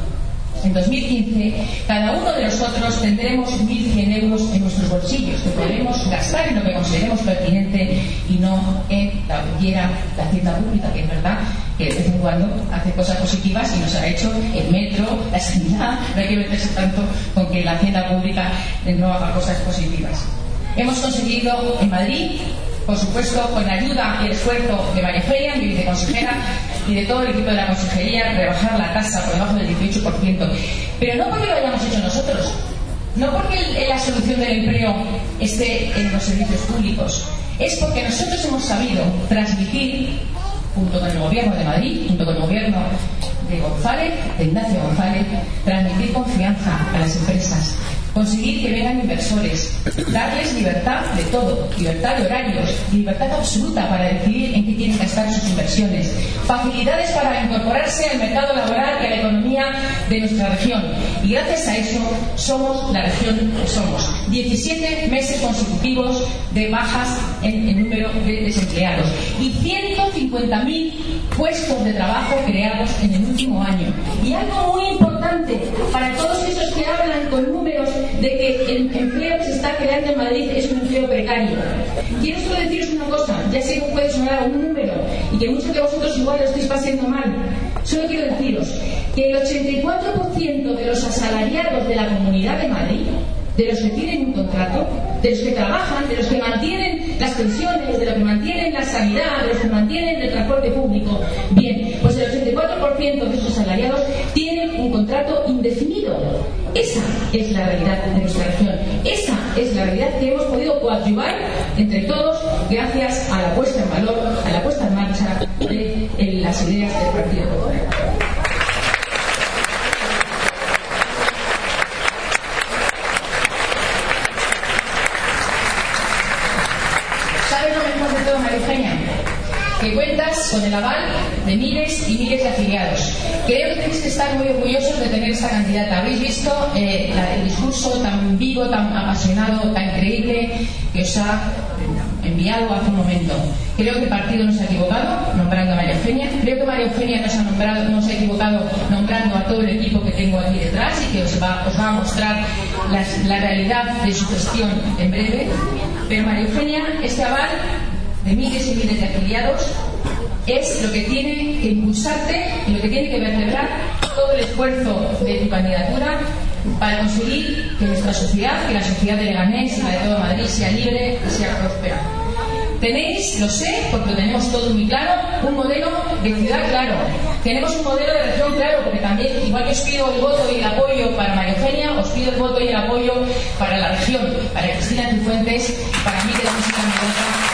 en dos mil quince cada uno de nosotros tendremos mil cien euros en nuestros bolsillos que podremos gastar en lo que consideremos pertinente y no en la quiera la hacienda pública, que es verdad que de vez en cuando hace cosas positivas y nos ha hecho el metro, la sanidad. No hay que meterse tanto con que la hacienda pública no haga cosas positivas. Hemos conseguido en Madrid, por supuesto, con la ayuda y el esfuerzo de María Eugenia, mi viceconsejera, y de todo el equipo de la consejería, rebajar la tasa por debajo del dieciocho por ciento. Pero no porque lo hayamos hecho nosotros, no porque el, la solución del empleo esté en los servicios públicos, es porque nosotros hemos sabido transmitir, junto con el gobierno de Madrid, junto con el gobierno de González, de Ignacio González, transmitir confianza a las empresas, conseguir que vengan inversores, darles libertad de todo, libertad de horarios, libertad absoluta para decidir en qué tienen que gastar sus inversiones, facilidades para incorporarse al mercado laboral y a la economía de nuestra región. Y gracias a eso somos la región que somos. diecisiete meses consecutivos de bajas en el número de desempleados y ciento cincuenta mil puestos de trabajo creados en el último año. Y algo muy importante importante para todos esos que hablan con números de que el empleo que se está creando en Madrid es un empleo precario. Quiero solo deciros una cosa, ya sé que puede sonar un número y que muchos de vosotros igual lo estáis pasando mal. Solo quiero deciros que el ochenta y cuatro por ciento de los asalariados de la Comunidad de Madrid, de los que tienen un contrato, de los que trabajan, de los que mantienen las pensiones, de los que mantienen la sanidad, de los que mantienen el transporte público, bien, pues el ochenta y cuatro por ciento de esos asalariados tienen un contrato indefinido. Esa es la realidad de nuestra región. Esa es la realidad que hemos podido coadyuvar entre todos gracias a la puesta en valor, a la puesta en marcha de, de las ideas del Partido Popular. Que cuentas con el aval de miles y miles de afiliados. Creo que tenéis que estar muy orgullosos de tener esta candidata. Habéis visto eh, la, el discurso tan vivo, tan apasionado, tan increíble que os ha enviado hace un momento. Creo que el partido no se ha equivocado nombrando a María Eugenia. Creo que María Eugenia no se ha, nombrado, no se ha equivocado nombrando a todo el equipo que tengo aquí detrás y que os va, os va a mostrar las, la realidad de su gestión en breve. Pero María Eugenia, este aval de miles y miles de afiliados es lo que tiene que impulsarte y lo que tiene que vertebrar todo el esfuerzo de tu candidatura para conseguir que nuestra sociedad, que la sociedad de Leganés y la de toda Madrid sea libre y sea próspera. Tenéis, lo sé, porque lo tenemos todo muy claro, un modelo de ciudad claro. Tenemos un modelo de región claro, porque también, igual que os pido el voto y el apoyo para María Eugenia, os pido el voto y el apoyo para la región, para Cristina Cifuentes, para mí que la música me gusta.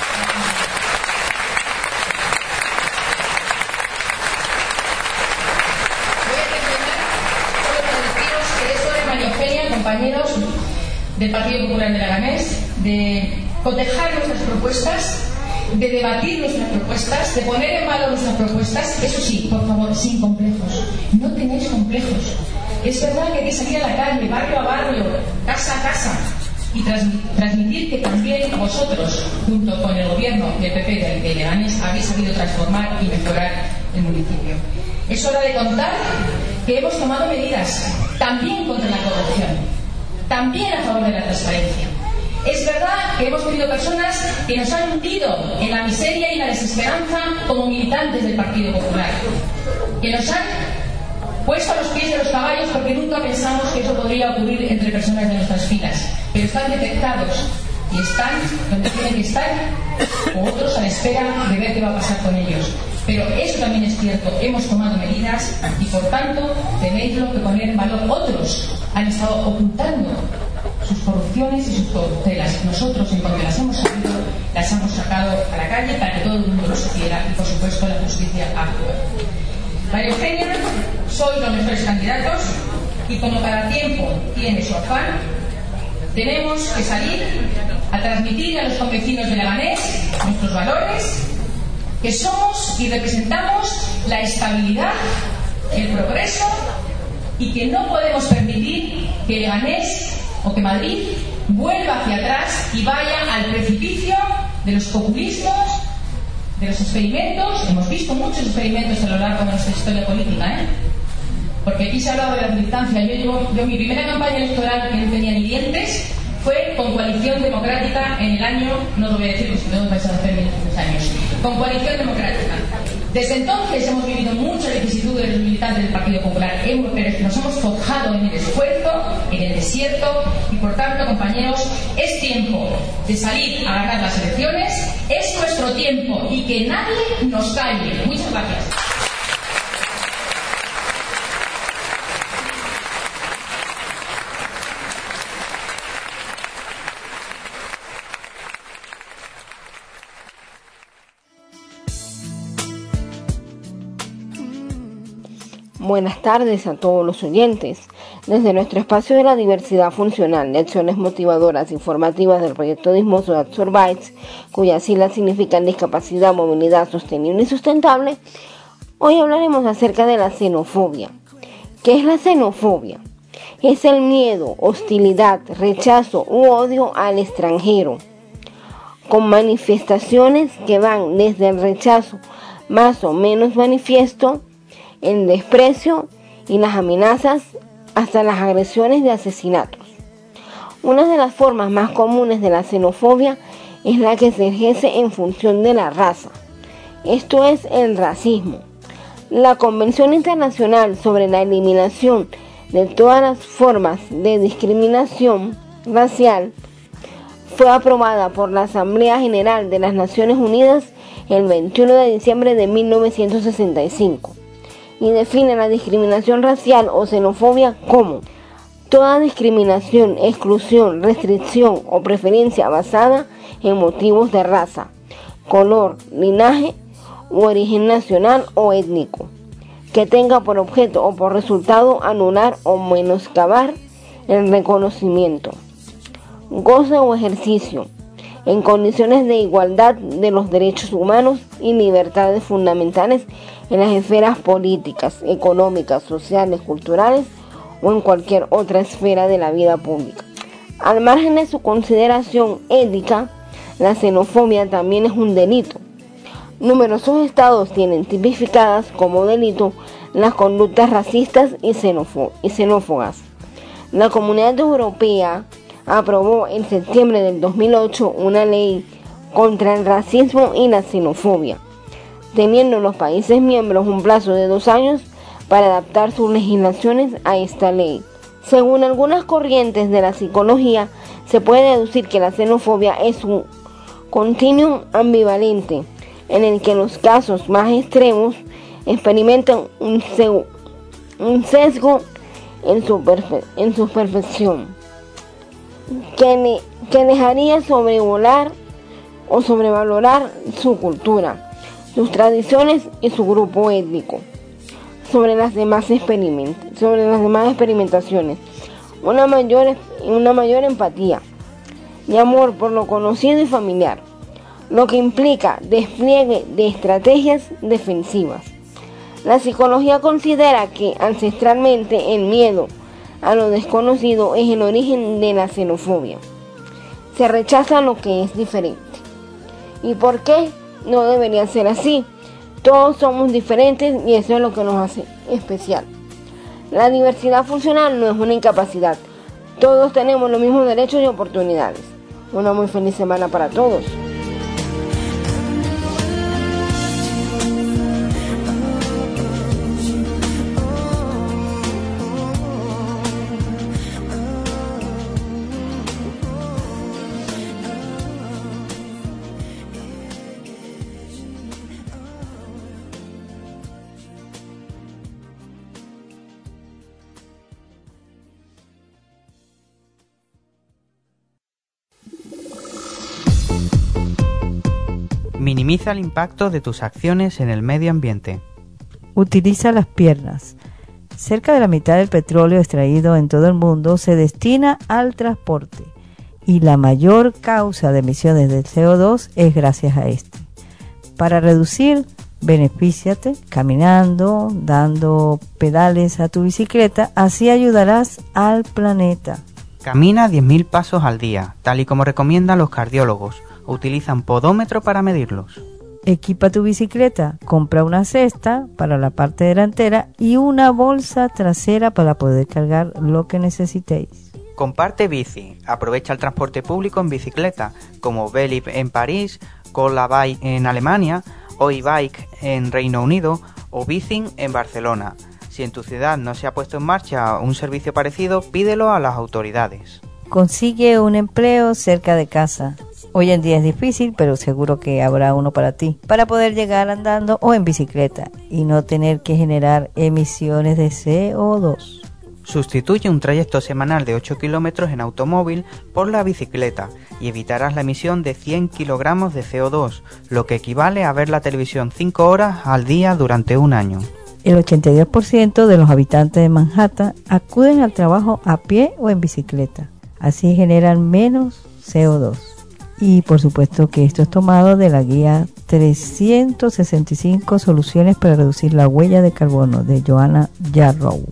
Compañeros del Partido Popular de Leganés, de cotejar nuestras propuestas, de debatir nuestras propuestas, de poner en valor nuestras propuestas. Eso sí, por favor, sin complejos. No tenéis complejos. Es verdad que hay que salir a la calle, barrio a barrio, casa a casa, y transmitir que también vosotros, junto con el gobierno del P P de Leganés, habéis sabido transformar y mejorar el municipio. Es hora de contar que hemos tomado medidas también contra la corrupción, también a favor de la transparencia. Es verdad que hemos tenido personas que nos han hundido en la miseria y la desesperanza como militantes del Partido Popular, que nos han puesto a los pies de los caballos porque nunca pensamos que eso podría ocurrir entre personas de nuestras filas, pero están detectados y están donde tienen que estar, o otros a la espera de ver qué va a pasar con ellos. Pero eso también es cierto, hemos tomado medidas y por tanto tenéis lo que poner en valor. Otros han estado ocultando sus corrupciones y sus corruptelas. Nosotros, en cuanto las hemos sabido, las hemos sacado a la calle para que todo el mundo lo supiera y por supuesto la justicia actúe. María Eugenia, sois los mejores candidatos y como cada tiempo tiene su afán, tenemos que salir a transmitir a los convecinos de Leganés nuestros valores, que somos y representamos la estabilidad, el progreso y que no podemos permitir que Leganés o que Madrid vuelva hacia atrás y vaya al precipicio de los populismos, de los experimentos. Hemos visto muchos experimentos a lo largo de nuestra historia política, ¿eh? Porque aquí se ha hablado de la militancia. Yo, yo, yo mi primera campaña electoral, que no tenía ni dientes, fue con Coalición Democrática en el año, no lo voy a decir porque si no vais a hacer mil años, con Coalición Democrática. Desde entonces hemos vivido muchas vicisitudes de los militantes del Partido Popular, hemos, pero nos hemos forjado en el esfuerzo, en el desierto, y por tanto, compañeros, es tiempo de salir a ganar las elecciones, es nuestro tiempo y que nadie nos calle. Muchas gracias. Buenas tardes a todos los oyentes. Desde nuestro espacio de la diversidad funcional de acciones motivadoras e informativas del proyecto Dismoso de Absorbites, cuyas siglas significan discapacidad, movilidad sostenible y sustentable, hoy hablaremos acerca de la xenofobia. ¿Qué es la xenofobia? Es el miedo, hostilidad, rechazo u odio al extranjero, con manifestaciones que van desde el rechazo más o menos manifiesto, el desprecio y las amenazas hasta las agresiones de asesinatos. Una de las formas más comunes de la xenofobia es la que se ejerce en función de la raza. Esto es el racismo. La Convención Internacional sobre la Eliminación de todas las formas de discriminación racial fue aprobada por la Asamblea General de las Naciones Unidas el veintiuno de diciembre de mil novecientos sesenta y cinco y define la discriminación racial o xenofobia como toda discriminación, exclusión, restricción o preferencia basada en motivos de raza, color, linaje u origen nacional o étnico, que tenga por objeto o por resultado anular o menoscabar el reconocimiento, goce o ejercicio, en condiciones de igualdad de los derechos humanos y libertades fundamentales en las esferas políticas, económicas, sociales, culturales o en cualquier otra esfera de la vida pública. Al margen de su consideración ética, la xenofobia también es un delito. Numerosos estados tienen tipificadas como delito las conductas racistas y, xenofo- y xenófobas. La Comunidad Europea aprobó en septiembre del dos mil ocho una ley contra el racismo y la xenofobia, teniendo los países miembros un plazo de dos años para adaptar sus legislaciones a esta ley. Según algunas corrientes de la psicología, se puede deducir que la xenofobia es un continuum ambivalente, en el que los casos más extremos experimentan un, se- un sesgo en su, perfe- en su perfección, que, ne- que dejaría sobrevolar o sobrevalorar su cultura, sus tradiciones y su grupo étnico sobre las demás experiment- sobre las demás experimentaciones. Una mayor, una mayor empatía y amor por lo conocido y familiar, lo que implica despliegue de estrategias defensivas. La psicología considera que ancestralmente el miedo a lo desconocido es el origen de la xenofobia. Se rechaza lo que es diferente. ¿Y por qué? No debería ser así. Todos somos diferentes y eso es lo que nos hace especial. La diversidad funcional no es una incapacidad. Todos tenemos los mismos derechos y oportunidades. Una muy feliz semana para todos. Minimiza el impacto de tus acciones en el medio ambiente. Utiliza las piernas. Cerca de la mitad del petróleo extraído en todo el mundo se destina al transporte y la mayor causa de emisiones de C O dos es gracias a este. Para reducir, benefíciate caminando, dando pedales a tu bicicleta, así ayudarás al planeta. Camina diez mil pasos al día, tal y como recomiendan los cardiólogos. Utilizan podómetro para medirlos. Equipa tu bicicleta, compra una cesta para la parte delantera y una bolsa trasera para poder cargar lo que necesitéis. Comparte bici, aprovecha el transporte público en bicicleta, como Velib en París, Colabike en Alemania, Oibike en Reino Unido o Bicing en Barcelona. Si en tu ciudad no se ha puesto en marcha un servicio parecido, pídelo a las autoridades. Consigue un empleo cerca de casa. Hoy en día es difícil, pero seguro que habrá uno para ti, para poder llegar andando o en bicicleta y no tener que generar emisiones de C O dos. Sustituye un trayecto semanal de ocho kilómetros en automóvil por la bicicleta y evitarás la emisión de cien kilogramos de C O dos, lo que equivale a ver la televisión cinco horas al día durante un año. El ochenta y dos por ciento de los habitantes de Manhattan acuden al trabajo a pie o en bicicleta. Así generan menos C O dos. Y por supuesto que esto es tomado de la guía trescientas sesenta y cinco soluciones para reducir la huella de carbono de Joanna Yarrow.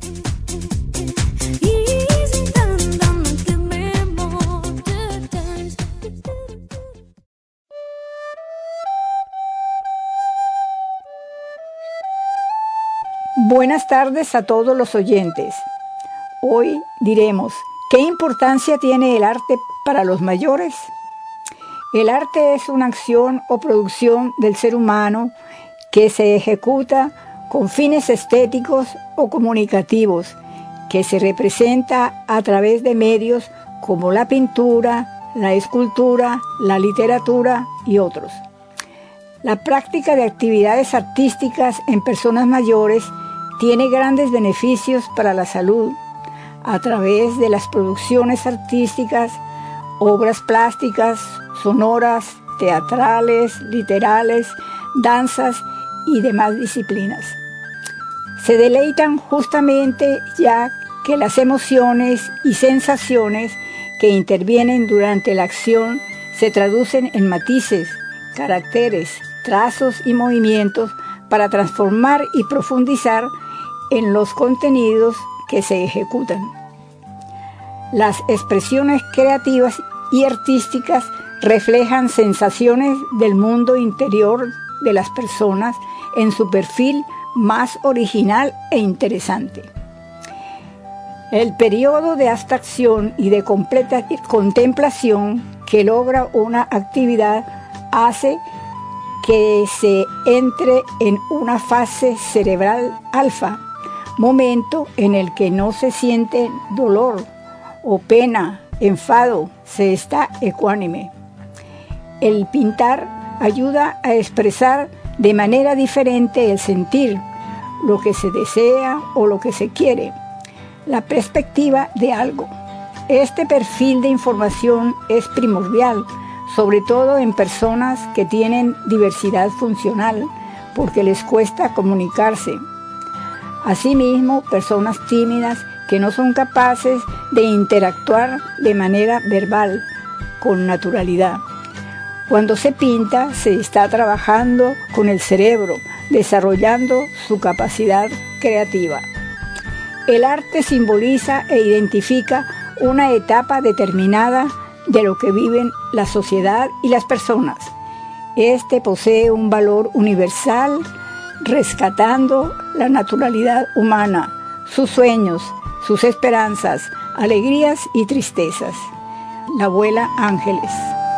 Buenas tardes a todos los oyentes. Hoy diremos, ¿qué importancia tiene el arte para los mayores? El arte es una acción o producción del ser humano que se ejecuta con fines estéticos o comunicativos, que se representa a través de medios como la pintura, la escultura, la literatura y otros. La práctica de actividades artísticas en personas mayores tiene grandes beneficios para la salud a través de las producciones artísticas, obras plásticas, sonoras, teatrales, literales, danzas y demás disciplinas. Se deleitan justamente ya que las emociones y sensaciones que intervienen durante la acción se traducen en matices, caracteres, trazos y movimientos para transformar y profundizar en los contenidos que se ejecutan. Las expresiones creativas y artísticas reflejan sensaciones del mundo interior de las personas en su perfil más original e interesante. El periodo de abstracción y de completa contemplación que logra una actividad hace que se entre en una fase cerebral alfa, momento en el que no se siente dolor o pena, enfado, se está ecuánime. El pintar ayuda a expresar de manera diferente el sentir, lo que se desea o lo que se quiere, la perspectiva de algo. Este perfil de información es primordial, sobre todo en personas que tienen diversidad funcional, porque les cuesta comunicarse. Asimismo, personas tímidas que no son capaces de interactuar de manera verbal, con naturalidad. Cuando se pinta, se está trabajando con el cerebro, desarrollando su capacidad creativa. El arte simboliza e identifica una etapa determinada de lo que viven la sociedad y las personas. Este posee un valor universal, rescatando la naturalidad humana, sus sueños, sus esperanzas, alegrías y tristezas. La abuela Ángeles.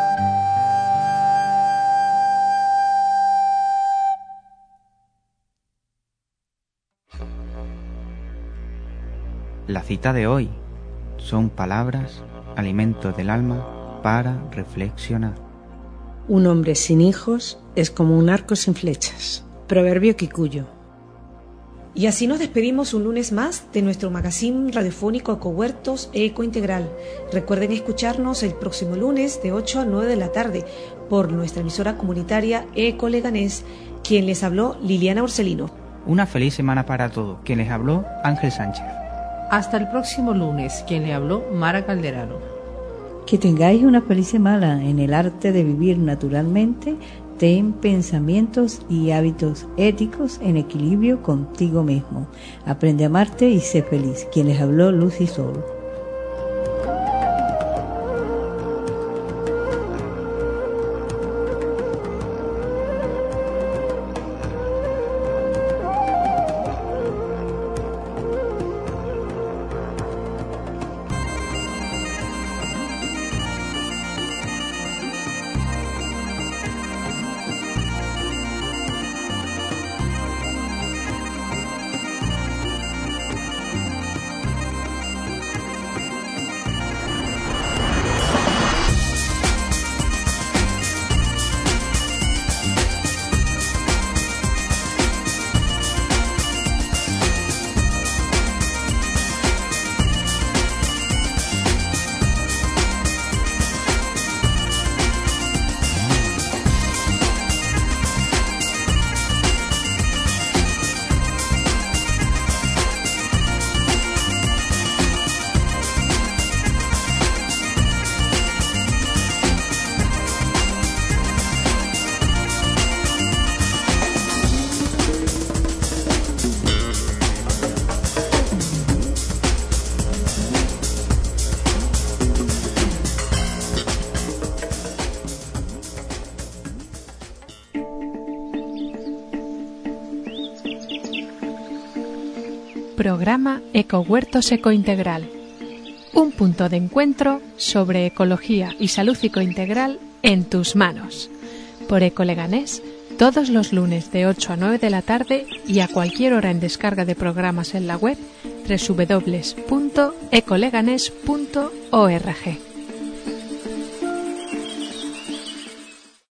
La cita de hoy son palabras, alimento del alma para reflexionar. Un hombre sin hijos es como un arco sin flechas. Proverbio Kikuyo. Y así nos despedimos un lunes más de nuestro magazine radiofónico Ecohuertos Eco Integral. Recuerden escucharnos el próximo lunes de ocho a nueve de la tarde por nuestra emisora comunitaria Eco Leganés. Quien les habló, Liliana Orcelino. Una feliz semana para todos. Quien les habló, Ángel Sánchez. Hasta el próximo lunes. Quien le habló, Mara Calderaro. Que tengáis una feliz semana en el arte de vivir naturalmente. Ten pensamientos y hábitos éticos en equilibrio contigo mismo. Aprende a amarte y sé feliz. Quien les habló, Lucy Sol. Programa Ecohuertos Ecointegral. Un punto de encuentro sobre ecología y salud ecointegral en tus manos. Por Ecoleganés, todos los lunes de ocho a nueve de la tarde y a cualquier hora en descarga de programas en la web doble u doble u doble u punto ecoleganés punto org.